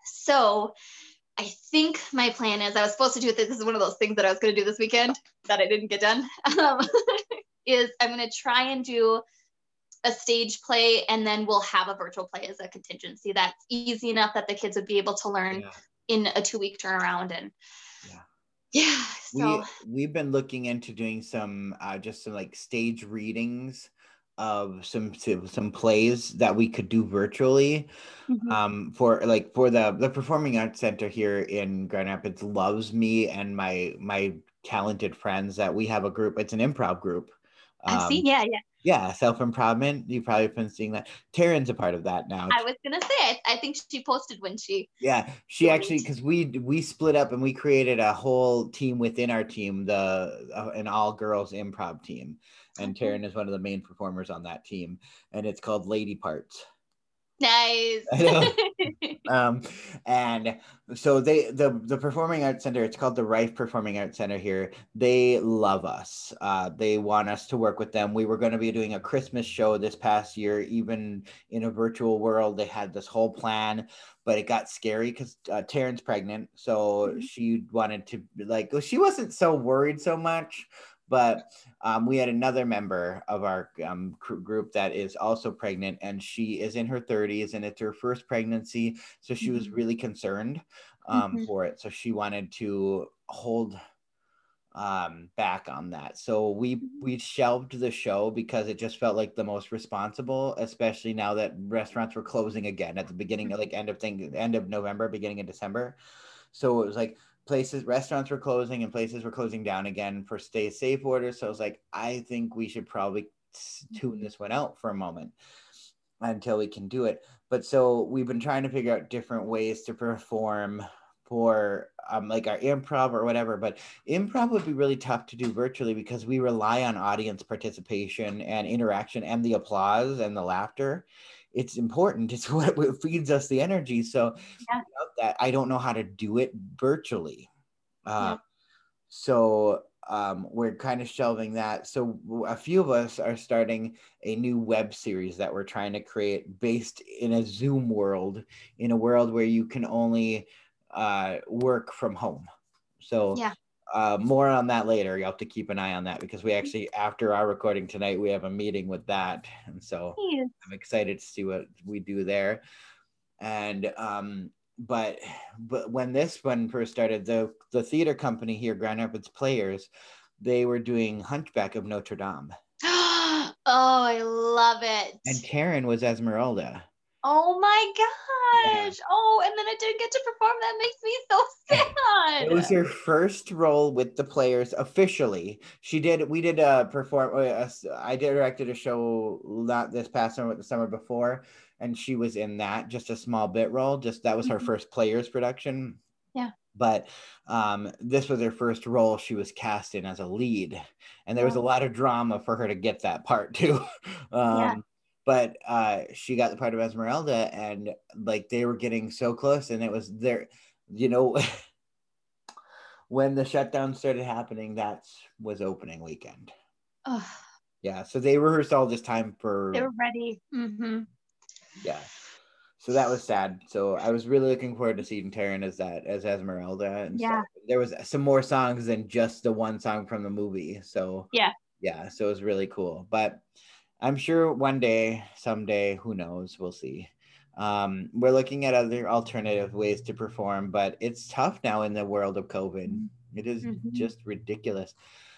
So I think my plan is I was supposed to do it. This is one of those things that I was going to do this weekend that I didn't get done. Um, is I'm going to try and do a stage play and then we'll have a virtual play as a contingency that's easy enough that the kids would be able to learn yeah. in a two week turnaround. And yeah, yeah. So we, we've been looking into doing some, uh, just some like stage readings of some, some plays that we could do virtually. Mm-hmm. um, for like for the, the Performing Arts Center here in Grand Rapids loves me and my, my talented friends that we have a group. It's an improv group. Um, I've seen, yeah, yeah. Yeah, self-improvement. You've probably been seeing that. Taryn's a part of that now. I was gonna say, I, I think she posted when she. Yeah, she actually, because we we split up and we created a whole team within our team, the uh, an all-girls improv team, and okay. Taryn is one of the main performers on that team, and it's called Lady Parts. Nice. um, and so they, the, the Performing Arts Center, it's called the Rife Performing Arts Center here. They love us. Uh, they want us to work with them. We were going to be doing a Christmas show this past year, even in a virtual world. They had this whole plan, but it got scary because uh, Taryn's pregnant. So mm-hmm. she wanted to like, she wasn't so worried so much. But um, we had another member of our um, group that is also pregnant, and she is in her thirties, and it's her first pregnancy. So she mm-hmm. was really concerned um, mm-hmm. for it. So she wanted to hold um, back on that. So we we shelved the show because it just felt like the most responsible, especially now that restaurants were closing again at the beginning, like end of thing, end of November, beginning of December. So it was like, places, restaurants were closing and places were closing down again for stay safe orders. So I was like, I think we should probably tune this one out for a moment until we can do it. But so we've been trying to figure out different ways to perform for um, like our improv or whatever, but improv would be really tough to do virtually because we rely on audience participation and interaction and the applause and the laughter. It's important. It's what feeds us the energy. So yeah. that I don't know how to do it virtually. Uh, yeah. So um, we're kind of shelving that. So a few of us are starting a new web series that we're trying to create based in a Zoom world, in a world where you can only uh, work from home. So yeah. Uh, more on that later. You'll have to keep an eye on that because we actually, after our recording tonight, we have a meeting with that. And so yes. I'm excited to see what we do there. And, um, but, but when this one first started, the, the theater company here, Grand Rapids Players, they were doing Hunchback of Notre Dame. Oh, I love it. And Taryn was Esmeralda. Oh my gosh. Yeah. Oh, and then I didn't get to perform. That makes me so sad. It was her first role with the Players officially. She did, we did a perform, a, I directed a show not this past summer, but the summer before, and she was in that, just a small bit role. Just that was her mm-hmm. first Players production. Yeah. but um, this was her first role she was cast in as a lead, and there was a lot of drama for her to get that part too. um, Yeah. but uh, she got the part of Esmeralda, and like they were getting so close, and it was there, you know, when the shutdown started happening, that was opening weekend. Oh, Yeah, so they rehearsed all this time for. they were ready. Mm-hmm. Yeah. So that was sad. So I was really looking forward to seeing Taryn as that, as Esmeralda and Yeah. stuff. There was some more songs than just the one song from the movie. So Yeah. yeah, so it was really cool. But I'm sure one day, someday, who knows, we'll see. Um, we're looking at other alternative ways to perform, but it's tough now in the world of COVID. It is Mm-hmm. just ridiculous.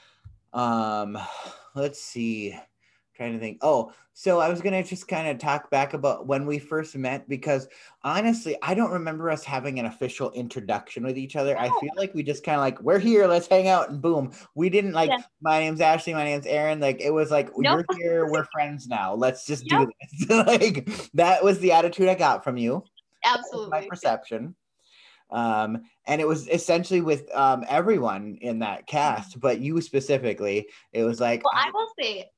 Um, let's see. Trying to think. Oh, so I was gonna just kind of talk back about when we first met, because honestly, I don't remember us having an official introduction with each other. I feel like we just kind of like, we're here, let's hang out, and boom. We didn't like, Yeah. my name's Ashley, my name's Aaron. Like it was like, Nope. you're here, we're friends now. Let's just Yep. do this. Like that was the attitude I got from you. Absolutely. My perception. Um, and it was essentially with um, everyone in that cast, but you specifically, it was like, well, I will say,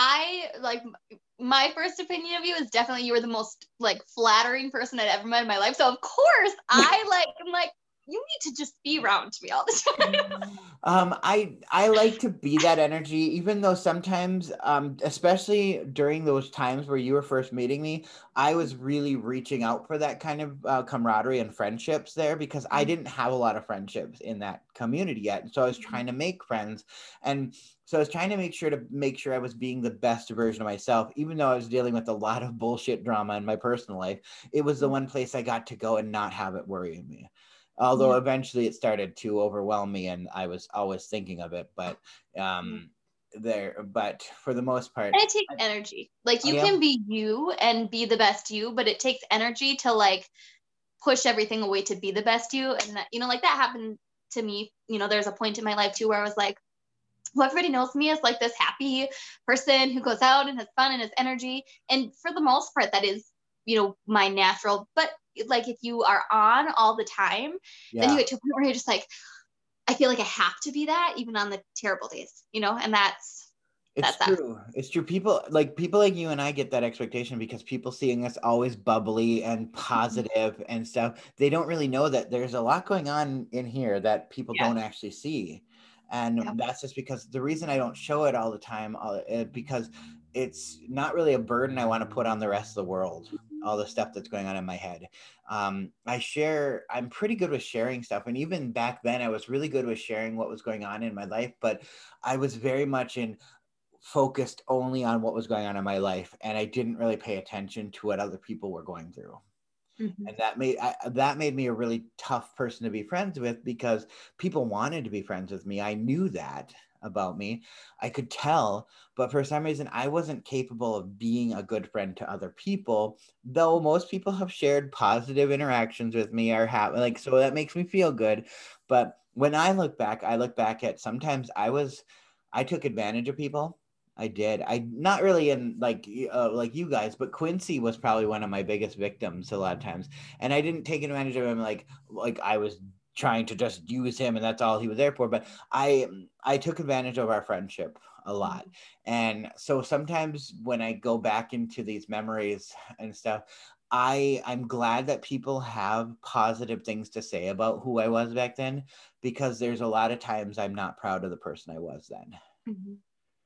I like my first opinion of you is definitely you were the most like flattering person I'd ever met in my life. So of course I like I'm like, you need to just be around me all the time. um, I I like to be that energy, even though sometimes, um, especially during those times where you were first meeting me, I was really reaching out for that kind of uh, camaraderie and friendships there, because I didn't have a lot of friendships in that community yet. So I was trying to make friends, and so I was trying to make sure to make sure I was being the best version of myself, even though I was dealing with a lot of bullshit drama in my personal life. It was the one place I got to go and not have it worrying me. Although yeah. eventually it started to overwhelm me, and I was always thinking of it, but um, there, but for the most part, and it takes energy. Like you oh, yeah. can be you and be the best you, but it takes energy to like push everything away to be the best you. And that, you know, like that happened to me. You know, there's a point in my life too where I was like, well, everybody knows me as like this happy person who goes out and has fun and has energy. And for the most part, that is, you know, my natural. But like if you are on all the time, yeah. then you get to a point where you're just like, I feel like I have to be that even on the terrible days, you know, and that's It's that's true. That. It's true. People like people like you and I get that expectation because people seeing us always bubbly and positive mm-hmm. and stuff. They don't really know that there's a lot going on in here that people yeah. don't actually see. And yeah. that's just because the reason I don't show it all the time, uh, because it's not really a burden I want to put on the rest of the world, all the stuff that's going on in my head. Um, I share, I'm pretty good with sharing stuff. And even back then I was really good with sharing what was going on in my life, but I was very much in focused only on what was going on in my life. And I didn't really pay attention to what other people were going through. Mm-hmm. And that made I, that made me a really tough person to be friends with, because people wanted to be friends with me. I knew that about me. I could tell, but for some reason I wasn't capable of being a good friend to other people, though most people have shared positive interactions with me or have like, so that makes me feel good. But when I look back, I look back at sometimes I was, I took advantage of people. I did. I not really in like uh, like you guys, but Quincy was probably one of my biggest victims a lot of times, and I didn't take advantage of him like like I was trying to just use him and that's all he was there for. But I I took advantage of our friendship a lot, and so sometimes when I go back into these memories and stuff, I I'm glad that people have positive things to say about who I was back then, because there's a lot of times I'm not proud of the person I was then. Mm-hmm.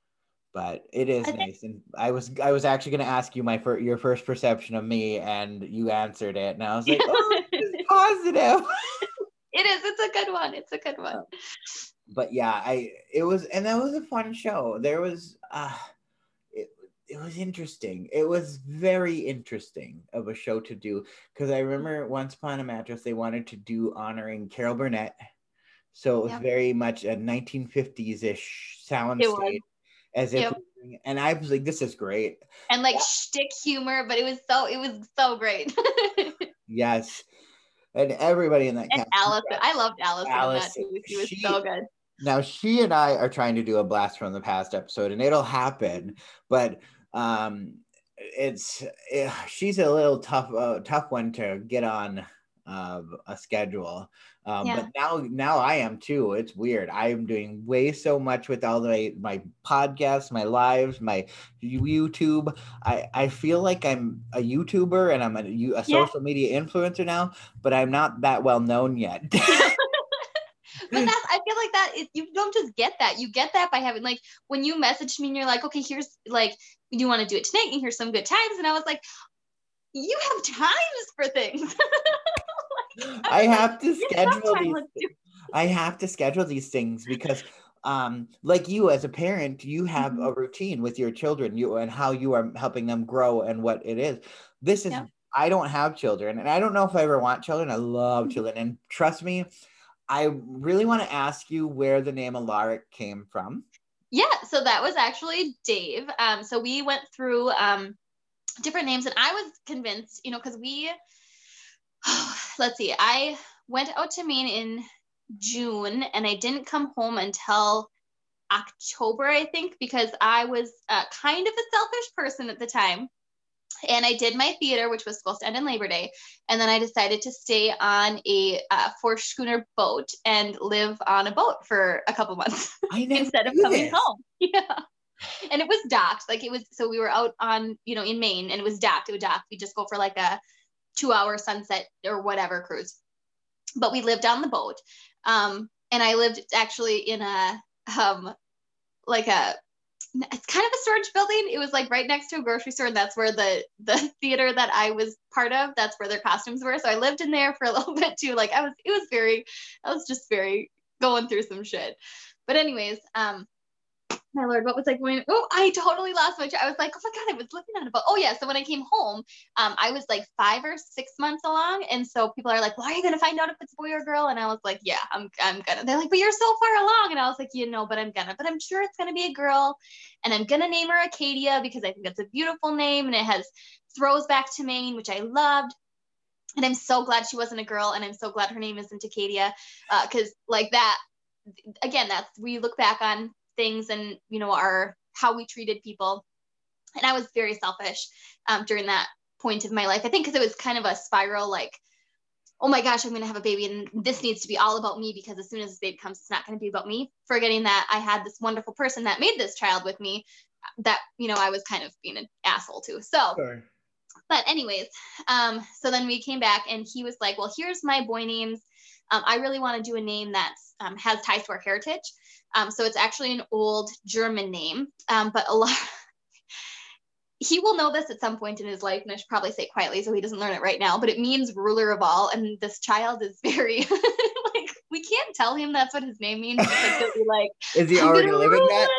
But it is nice, and I was I was actually going to ask you my fir- your first perception of me, and you answered it, and I was like, oh, it's positive. It is. It's a good one. It's a good one. But yeah, I it was, and that was a fun show. There was, uh, it it was interesting. It was very interesting of a show to do, because I remember Once Upon a Mattress they wanted to do honoring Carol Burnett, so it was yep. very much a nineteen fifties-ish soundstage. As if, yep. and I was like, this is great. And like yeah. shtick humor, but it was so, it was so great. Yes. And everybody in that and cast. Allison, I loved Allison, Allison in that too. She was she, so good. Now she and I are trying to do a Blast from the Past episode, and it'll happen, but um, it's, it, she's a little tough, uh, tough one to get on of a schedule. Um, Yeah. But now, now I am too. It's weird. I am doing way so much with all my my podcasts, my lives, my YouTube. I I feel like I'm a YouTuber and I'm a, a Yeah. social media influencer now, but I'm not that well known yet. But that's, I feel like that is, you don't just get that. You get that by having, like, when you messaged me and you're like, okay, here's, like, do you want to do it tonight? And here's some good times. And I was like, you have times for things. Like, I, I have like, to schedule time, these. I have to schedule these things because, um, like you as a parent, you have mm-hmm. a routine with your children, you and how you are helping them grow and what it is. This is, yeah. I don't have children, and I don't know if I ever want children. I love mm-hmm. children, and trust me, I really want to ask you where the name Alaric came from. Yeah, so that was actually Dave. Um, so we went through um, different names, and I was convinced, you know, because we, oh, let's see, I went out to Maine in June, and I didn't come home until October, I think, because I was uh, kind of a selfish person at the time. And I did my theater, which was supposed to end in Labor Day. And then I decided to stay on a uh, four schooner boat and live on a boat for a couple months instead of coming this. home. Yeah. And it was docked. Like it was, so we were out on, you know, in Maine, and it was docked. It would dock. We just go for like a two hour sunset or whatever cruise. But we lived on the boat. Um, and I lived actually in a, um, like a, it's kind of a storage building. It was like right next to a grocery store, and that's where the the theater that I was part of, that's where their costumes were. So I lived in there for a little bit too. Like I was, it was very, I was just very going through some shit. But anyways, um, my Lord, what was I going? Oh, I totally lost my track. I was like, oh my God, I was looking at it. But oh yeah, so when I came home, um, I was like five or six months along, and so people are like, well, are you gonna find out if it's boy or girl? And I was like, yeah, I'm, I'm gonna. They're like, but you're so far along, and I was like, you know, but I'm gonna. But I'm sure it's gonna be a girl, and I'm gonna name her Acadia because I think that's a beautiful name, and it has throws back to Maine, which I loved. And I'm so glad she wasn't a girl, and I'm so glad her name isn't Acadia, because uh, like that, again, that's we look back on things and, you know, our how we treated people. And I was very selfish um, during that point of my life. I think because it was kind of a spiral, like, oh my gosh, I'm going to have a baby and this needs to be all about me, because as soon as this baby comes, it's not going to be about me. Forgetting that I had this wonderful person that made this child with me that, you know, I was kind of being an asshole to. So, sure. But anyways, um, so then we came back and he was like, well, here's my boy names. Um, I really want to do a name that um, has ties to our heritage. Um, so it's actually an old German name, um, but a lot, he will know this at some point in his life, and I should probably say it quietly so he doesn't learn it right now, but it means ruler of all. And this child is very, like, we can't tell him that's what his name means, because he'll be like, is he already living that?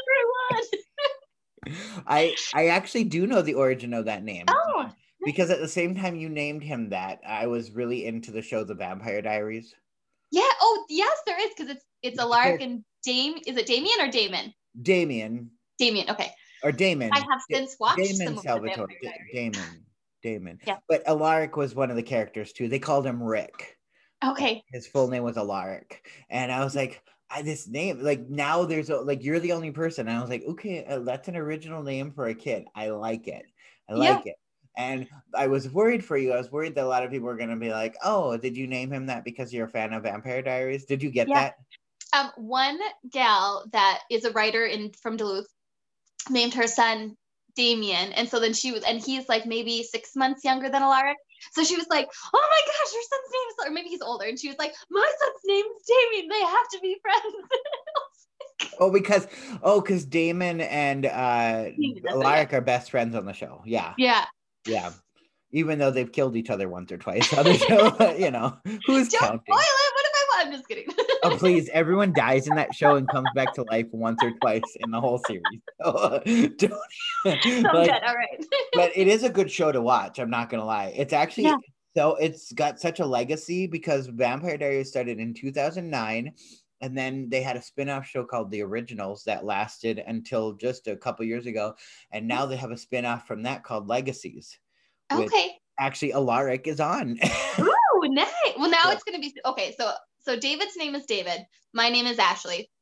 Everyone. I, I actually do know the origin of that name. Oh, because at the same time you named him that, I was really into the show The Vampire Diaries. Yeah. Oh, yes, there is, because it's it's Alaric and Dame. Is it Damien or Damon? Damien. Damien. Okay. Or Damon. I have since watched Damon some Salvatore. of the Damon. Damon. Yeah. But Alaric was one of the characters too. They called him Rick. Okay. His full name was Alaric, and I was like, I, this name, like now there's a, like you're the only person. And I was like, okay, uh, that's an original name for a kid. I like it. I like yeah. it. And I was worried for you. I was worried that a lot of people were going to be like, oh, did you name him that because you're a fan of Vampire Diaries? Did you get yeah. that? Um, one gal that is a writer in from Duluth named her son Damien. And so then she was, and he's like maybe six months younger than Alaric. So she was like, oh my gosh, your son's name is, or maybe he's older. And she was like, my son's name is Damien. They have to be friends. Oh, because, oh, because Damon and uh, Alaric are best friends on the show. Yeah. Yeah. Yeah, even though they've killed each other once or twice on the show, you know, who's Don't counting? Spoil it. What if I want? I'm just kidding. Oh, please, everyone dies in that show and comes back to life once or twice in the whole series. So, uh, don't, like, good. All right. But it is a good show to watch. I'm not gonna lie. It's actually yeah. so it's got such a legacy because Vampire Diaries started in two thousand nine. And then they had a spin-off show called The Originals that lasted until just a couple years ago. And now they have a spin-off from that called Legacies. Okay. Actually, Alaric is on. Ooh, nice. Well, now yeah. it's going to be, okay. So, so David's name is David. My name is Ashley.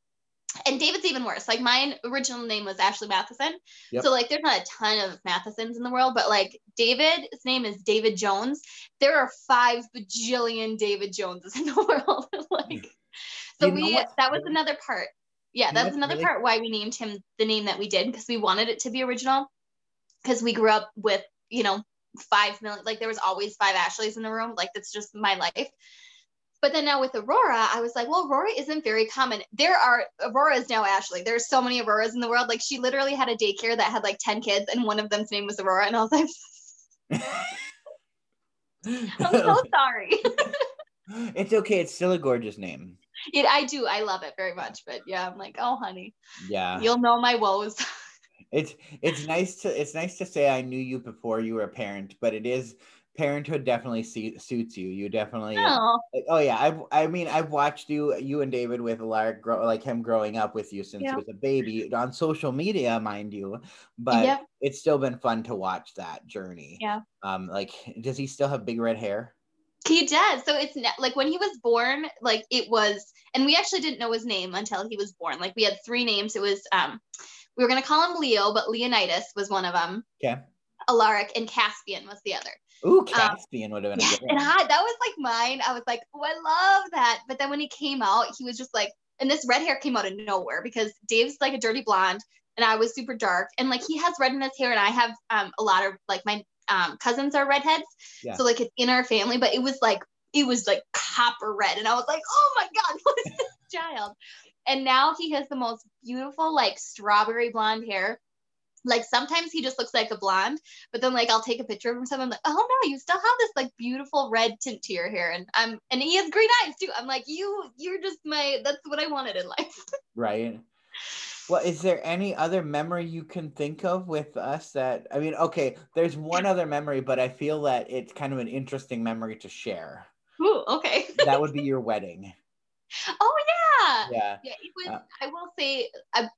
and David's even worse. Like mine original name was Ashley Matheson. Yep. So like there's not a ton of Mathesons in the world, but like David's name is David Jones. There are five bajillion David Joneses in the world. Like so You know we what's that was really- another part. Yeah, You know that's what's another really- part why we named him the name that we did, because we wanted it to be original. Because we grew up with, you know, five million, like there was always five Ashleys in the room. Like that's just my life. But then now with Aurora, I was like, well, Aurora isn't very common. There are, Aurora is now Ashley. There's so many Auroras in the world. Like she literally had a daycare that had like ten kids and one of them's name was Aurora. And I was like, I'm so sorry. It's okay. It's still a gorgeous name. It, I do. I love it very much. But yeah, I'm like, oh, honey, Yeah. you'll know my woes. It's it's nice to it's nice to say I knew you before you were a parent, but it is parenthood definitely su- suits you. You definitely Oh, like, oh yeah. I've I mean I've watched you you and David with Lark grow like him growing up with you since Yeah. he was a baby on social media, mind you. But Yep. it's still been fun to watch that journey. Yeah. Um, like does he still have big red hair? He does. So it's ne- like when he was born, like it was, and we actually didn't know his name until he was born. Like we had three names. It was, um, we were going to call him Leo, but Leonidas was one of them. Okay. Alaric and Caspian was the other. Ooh, Caspian um, would have been yeah, a good and one. I, that was like mine. I was like, oh, I love that. But then when he came out, he was just like, and this red hair came out of nowhere because Dave's like a dirty blonde and I was super dark. And like he has red in his hair and I have um, a lot of like my um, cousins are redheads. Yeah. So like it's in our family, but it was like, it was like copper red. And I was like, oh my God, what is this child? And now he has the most beautiful, like strawberry blonde hair. Like sometimes he just looks like a blonde, but then like I'll take a picture of him. So I'm like, oh no, you still have this like beautiful red tint to your hair. And I'm, and he has green eyes too. I'm like, you, you're just my, that's what I wanted in life. Right. Well, is there any other memory you can think of with us that, I mean, okay, there's one other memory, but I feel that it's kind of an interesting memory to share. Ooh, okay. That would be your wedding. Oh yeah. Yeah. Yeah. It was, uh, I will say, I,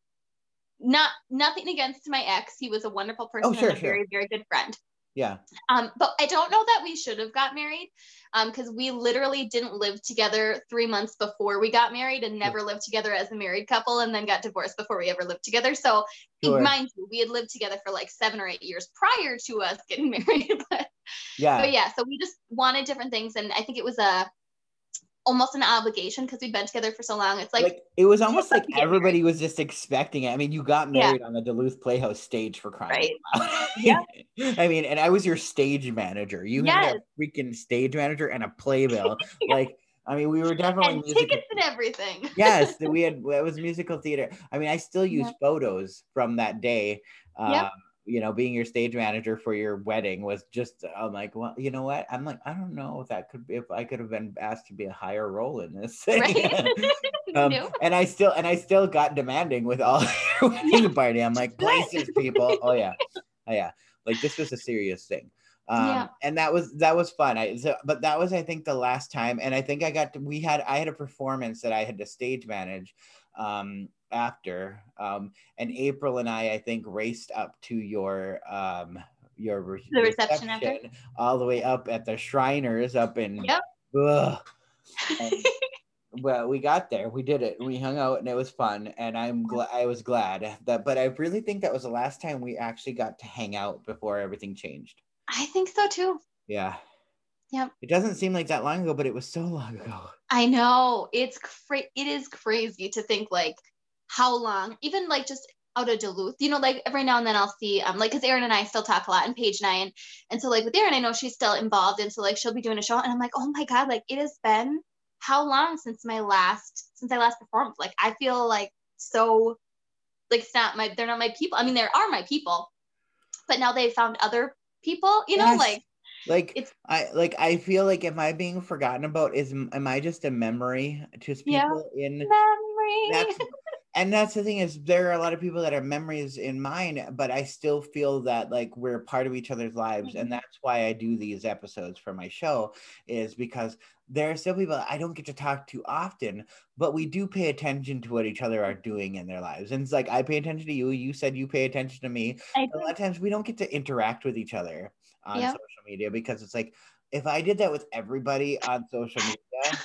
not, nothing against my ex. He was a wonderful person oh, sure, and a sure. very, very good friend. Yeah. Um, but I don't know that we should have got married um, because we literally didn't live together three months before we got married and never lived together as a married couple and then got divorced before we ever lived together. So Sure. mind you, we had lived together for like seven or eight years prior to us getting married. but, Yeah. but yeah, so we just wanted different things. And I think it was a almost an obligation because we've been together for so long. It's like, like it was almost like get everybody was just expecting it. I mean, you got married yeah. on the Duluth Playhouse stage for crying right. out loud. Yeah. I mean, and I was your stage manager. You yes. had a freaking stage manager and a playbill. Like, I mean, we were definitely and musical. tickets and everything. Yes, we had. It was musical theater. I mean, I still use yeah. photos from that day. Um, yep. You know, being your stage manager for your wedding was just, I'm like, well, you know what? I'm like, I don't know if that could be, if I could have been asked to be a higher role in this thing. Right? um, no. And I still, and I still got demanding with all your wedding yeah. party. I'm like, places, people. Oh yeah. Oh yeah. Like this was a serious thing. Um, yeah. And that was, that was fun. I, so, but that was, I think the last time. And I think I got to, we had, I had a performance that I had to stage manage. Um, after um and April and I I think raced up to your um your re- the reception, reception after? all the way up at the Shriners up in yep. ugh. And, well, we got there, we did it, we hung out and it was fun and I'm glad I was glad that, but I really think that was the last time we actually got to hang out before everything changed. I think so too. Yeah. Yep. It doesn't seem like that long ago, but it was so long ago. I know. It's cra- it is crazy to think like how long, even like just out of Duluth, you know, like every now and then I'll see, um, like, cause Erin and I still talk a lot and Paige and I, and, and so like with Erin, I know she's still involved. And so like, she'll be doing a show and I'm like, oh my God, like it has been how long since my last, since I last performed? Like, I feel like so like, it's not my, they're not my people. I mean, there are my people, but now they've found other people, you know, yes. like, Like it's, I like I feel like am I being forgotten about? Is am I just a memory to people yeah, in memory? That's, and that's the thing is there are a lot of people that are memories in mine, but I still feel that like we're part of each other's lives, mm-hmm. and that's why I do these episodes for my show is because there are still people I don't get to talk to often, but we do pay attention to what each other are doing in their lives. And it's like I pay attention to you. You said you pay attention to me. A lot of times we don't get to interact with each other on yep. social media because it's like if I did that with everybody on social media,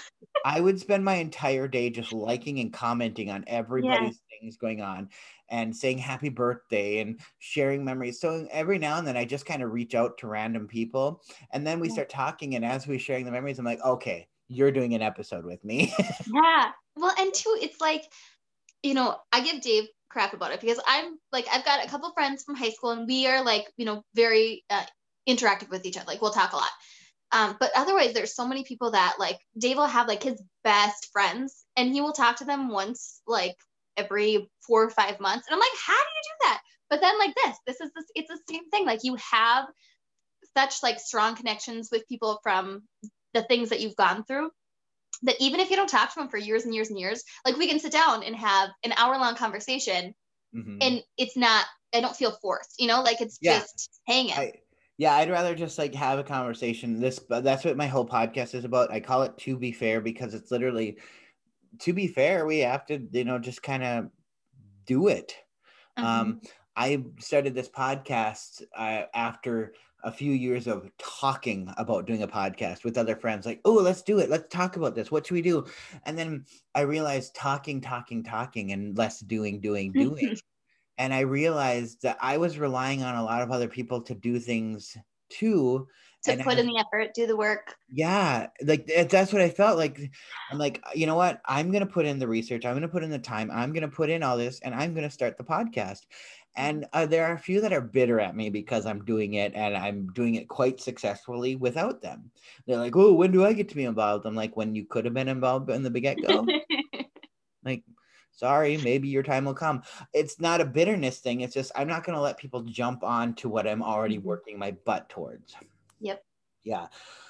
I would spend my entire day just liking and commenting on everybody's Yeah. things going on and saying happy birthday and sharing memories. So every now and then I just kind of reach out to random people and then we Yeah. start talking. And as we're sharing the memories, I'm like, okay, you're doing an episode with me. Yeah. Well, and two, it's like, you know, I give Dave crap about it because I'm like, I've got a couple friends from high school and we are like, you know, very uh, interactive with each other. Like we'll talk a lot. Um, but otherwise, there's so many people that like Dave will have like his best friends and he will talk to them once like every four or five months. And I'm like, how do you do that? But then like this, this is this, it's the same thing. Like you have such like strong connections with people from the things that you've gone through that even if you don't talk to them for years and years and years, like we can sit down and have an hour long conversation Mhm. and it's not, I don't feel forced, you know, like it's Yeah. just hanging. I, yeah, I'd rather just like have a conversation. This, that's what my whole podcast is about. I call it To Be Fair because it's literally, to be fair, we have to, you know, just kind of do it. Mhm. Um, I started this podcast uh, after a few years of talking about doing a podcast with other friends, like, oh, let's do it. Let's talk about this. What should we do? And then I realized talking, talking, talking, and less doing, doing, doing. And I realized that I was relying on a lot of other people to do things too. To And put as- in the effort, do the work. yeah, like th- that's what I felt like. I'm like, you know what? I'm going to put in the research. I'm going to put in the time. I'm going to put in all this and I'm going to start the podcast. And uh, there are a few that are bitter at me because I'm doing it and I'm doing it quite successfully without them. They're like, oh, when do I get to be involved? I'm like, when you could have been involved in the get-go. Like, sorry, maybe your time will come. It's not a bitterness thing. It's just, I'm not going to let people jump on to what I'm already Mhm. working my butt towards. Yep. Yeah.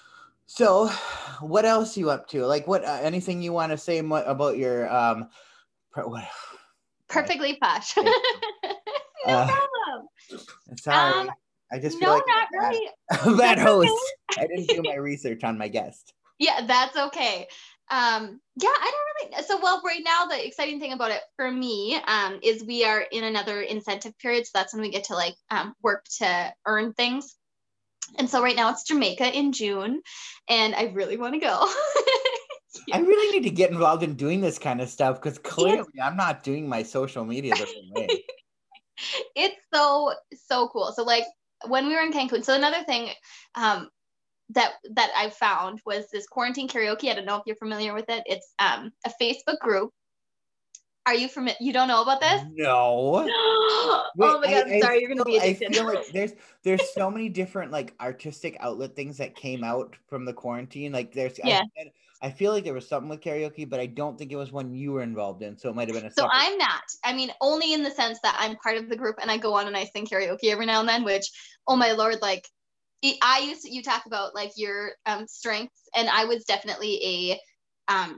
So what else you up to? Like what, uh, anything you want to say mo- about your, um, pro- what, Perfectly posh. Thank No Uh, problem. sorry. Um, I just feel no, like I'm not a bad- really. a bad That's host. I didn't do my research on my guest. Yeah, that's okay. Um, yeah, I don't really. So, well, right now, the exciting thing about it for me um, is we are in another incentive period. So that's when we get to like um, work to earn things. And so right now it's Jamaica in June, and I really want to go. I really need to get involved in doing this kind of stuff because clearly I'm not doing my social media the right way. It's so, so cool. So like when we were in Cancun, so another thing um, that that I found was this quarantine karaoke. I don't know if you're familiar with it. It's um, a Facebook group. Are you familiar? You don't know about this? No. Oh Wait, my God, I- I'm I sorry. You're going to be feel- addicted. I feel like there's there's so many different like artistic outlet things that came out from the quarantine. Like there's, Yeah. I, I feel like there was something with karaoke, but I don't think it was one you were involved in. So it might have been a So separate. I'm not. I mean, only in the sense that I'm part of the group and I go on and I sing karaoke every now and then, which, oh my Lord, like I used to, you talk about like your um, strengths, and I was definitely a um,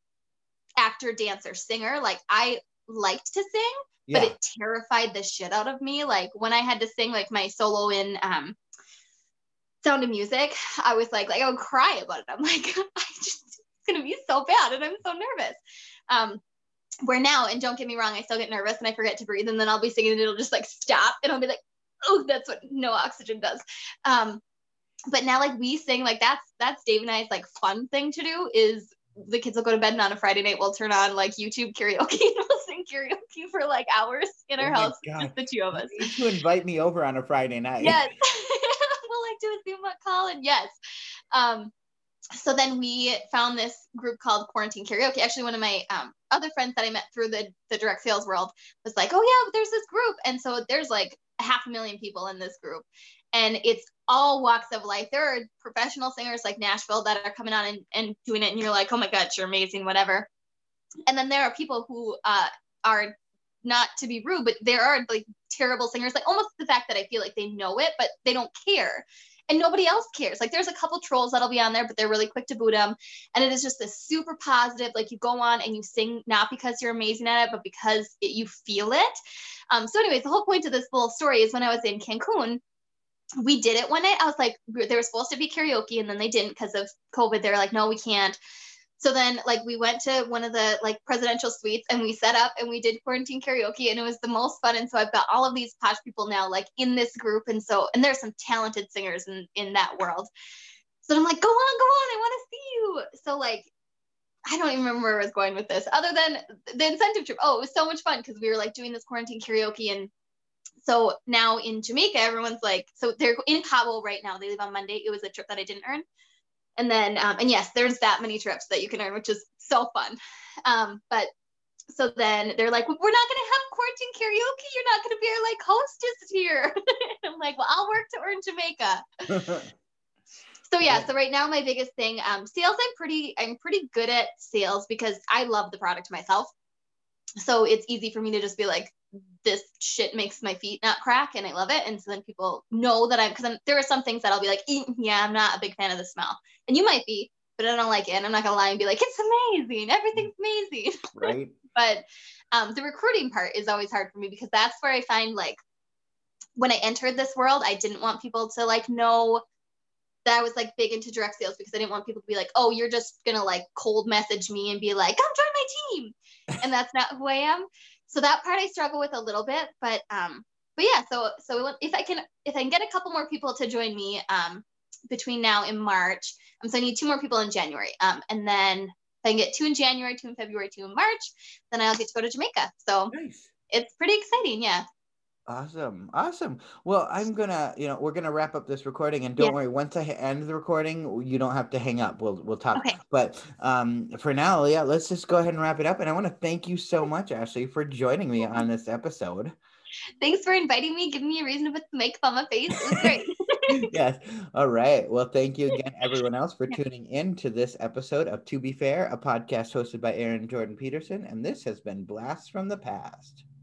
actor, dancer, singer. Like I liked to sing, Yeah. but it terrified the shit out of me. Like when I had to sing like my solo in um, Sound of Music, I was like, like I would cry about it. I'm like, I just, it's gonna be so bad, and I'm so nervous. Um, where now, and don't get me wrong, I still get nervous and I forget to breathe, and then I'll be singing and it'll just like stop, and I'll be like, oh, that's what no oxygen does. Um, but now like we sing, like that's that's Dave and I's like fun thing to do is the kids will go to bed and on a Friday night we'll turn on like YouTube karaoke and we'll sing karaoke for like hours in our Oh my house, God. just the two of us. You need to invite me over on a Friday night. Yes. We'll like do a Zoom call, and yes. Um, so then we found this group called Quarantine Karaoke. Actually, one of my um, other friends that I met through the, the direct sales world was like, oh yeah, there's this group. And so there's like a half a million people in this group, and it's all walks of life. There are professional singers like Nashville that are coming on and, and doing it. And you're like, oh my God, you're amazing, whatever. And then there are people who uh, are not to be rude, but there are like terrible singers, like almost the fact that I feel like they know it, but they don't care. And nobody else cares. Like there's a couple trolls that'll be on there, but they're really quick to boot them. And it is just this super positive, like you go on and you sing, not because you're amazing at it, but because it, you feel it. Um, so anyways, the whole point of this little story is when I was in Cancun, we did it one night. I was like, they were supposed to be karaoke and then they didn't because of COVID. They were like, no, we can't. So then like we went to one of the like presidential suites and we set up and we did quarantine karaoke, and it was the most fun. And so I've got all of these posh people now like in this group. And so, and there's some talented singers in, in that world. So I'm like, go on, go on. I want to see you. So like, I don't even remember where I was going with this, other than the incentive trip. Oh, it was so much fun because we were like doing this quarantine karaoke. And so now in Jamaica, everyone's like, so they're in Cabo right now. They leave on Monday. It was a trip that I didn't earn. And then, um, and yes, there's that many trips that you can earn, which is so fun. Um, but so then they're like, we're not going to have quarantine karaoke. You're not going to be our like hostess here. I'm like, well, I'll work to earn Jamaica. So yeah, so right now my biggest thing, um, sales, I'm pretty, I'm pretty good at sales because I love the product myself. So it's easy for me to just be like, this shit makes my feet not crack and I love it. And so then people know that I'm, because there are some things that I'll be like, yeah, I'm not a big fan of the smell. And you might be, but I don't like it. And I'm not gonna lie and be like, it's amazing. Everything's amazing. Right. But um, the recruiting part is always hard for me because that's where I find like, when I entered this world, I didn't want people to like know that I was like big into direct sales because I didn't want people to be like, oh, you're just gonna like cold message me and be like, come join my team. And that's not who I am. So that part I struggle with a little bit, but um, but yeah, so so if I can if I can get a couple more people to join me um between now and March, um, so I need two more people in January. Um, and then if I can get two in January, two in February, two in March, then I'll get to go to Jamaica. So Nice. It's pretty exciting, yeah. Awesome. Awesome. Well, I'm gonna, you know, we're gonna wrap up this recording, and don't Yeah. worry, once I end the recording, you don't have to hang up. We'll we'll talk. Okay. But um for now, yeah, let's just go ahead and wrap it up. And I want to thank you so much, Ashley, for joining me on this episode. Thanks for inviting me, giving me a reason to put the makeup on my face. It was great. Yes. All right. Well, thank you again, everyone else, for tuning in to this episode of To Be Fair, a podcast hosted by Aaron Jordan Peterson. And this has been Blasts from the Past.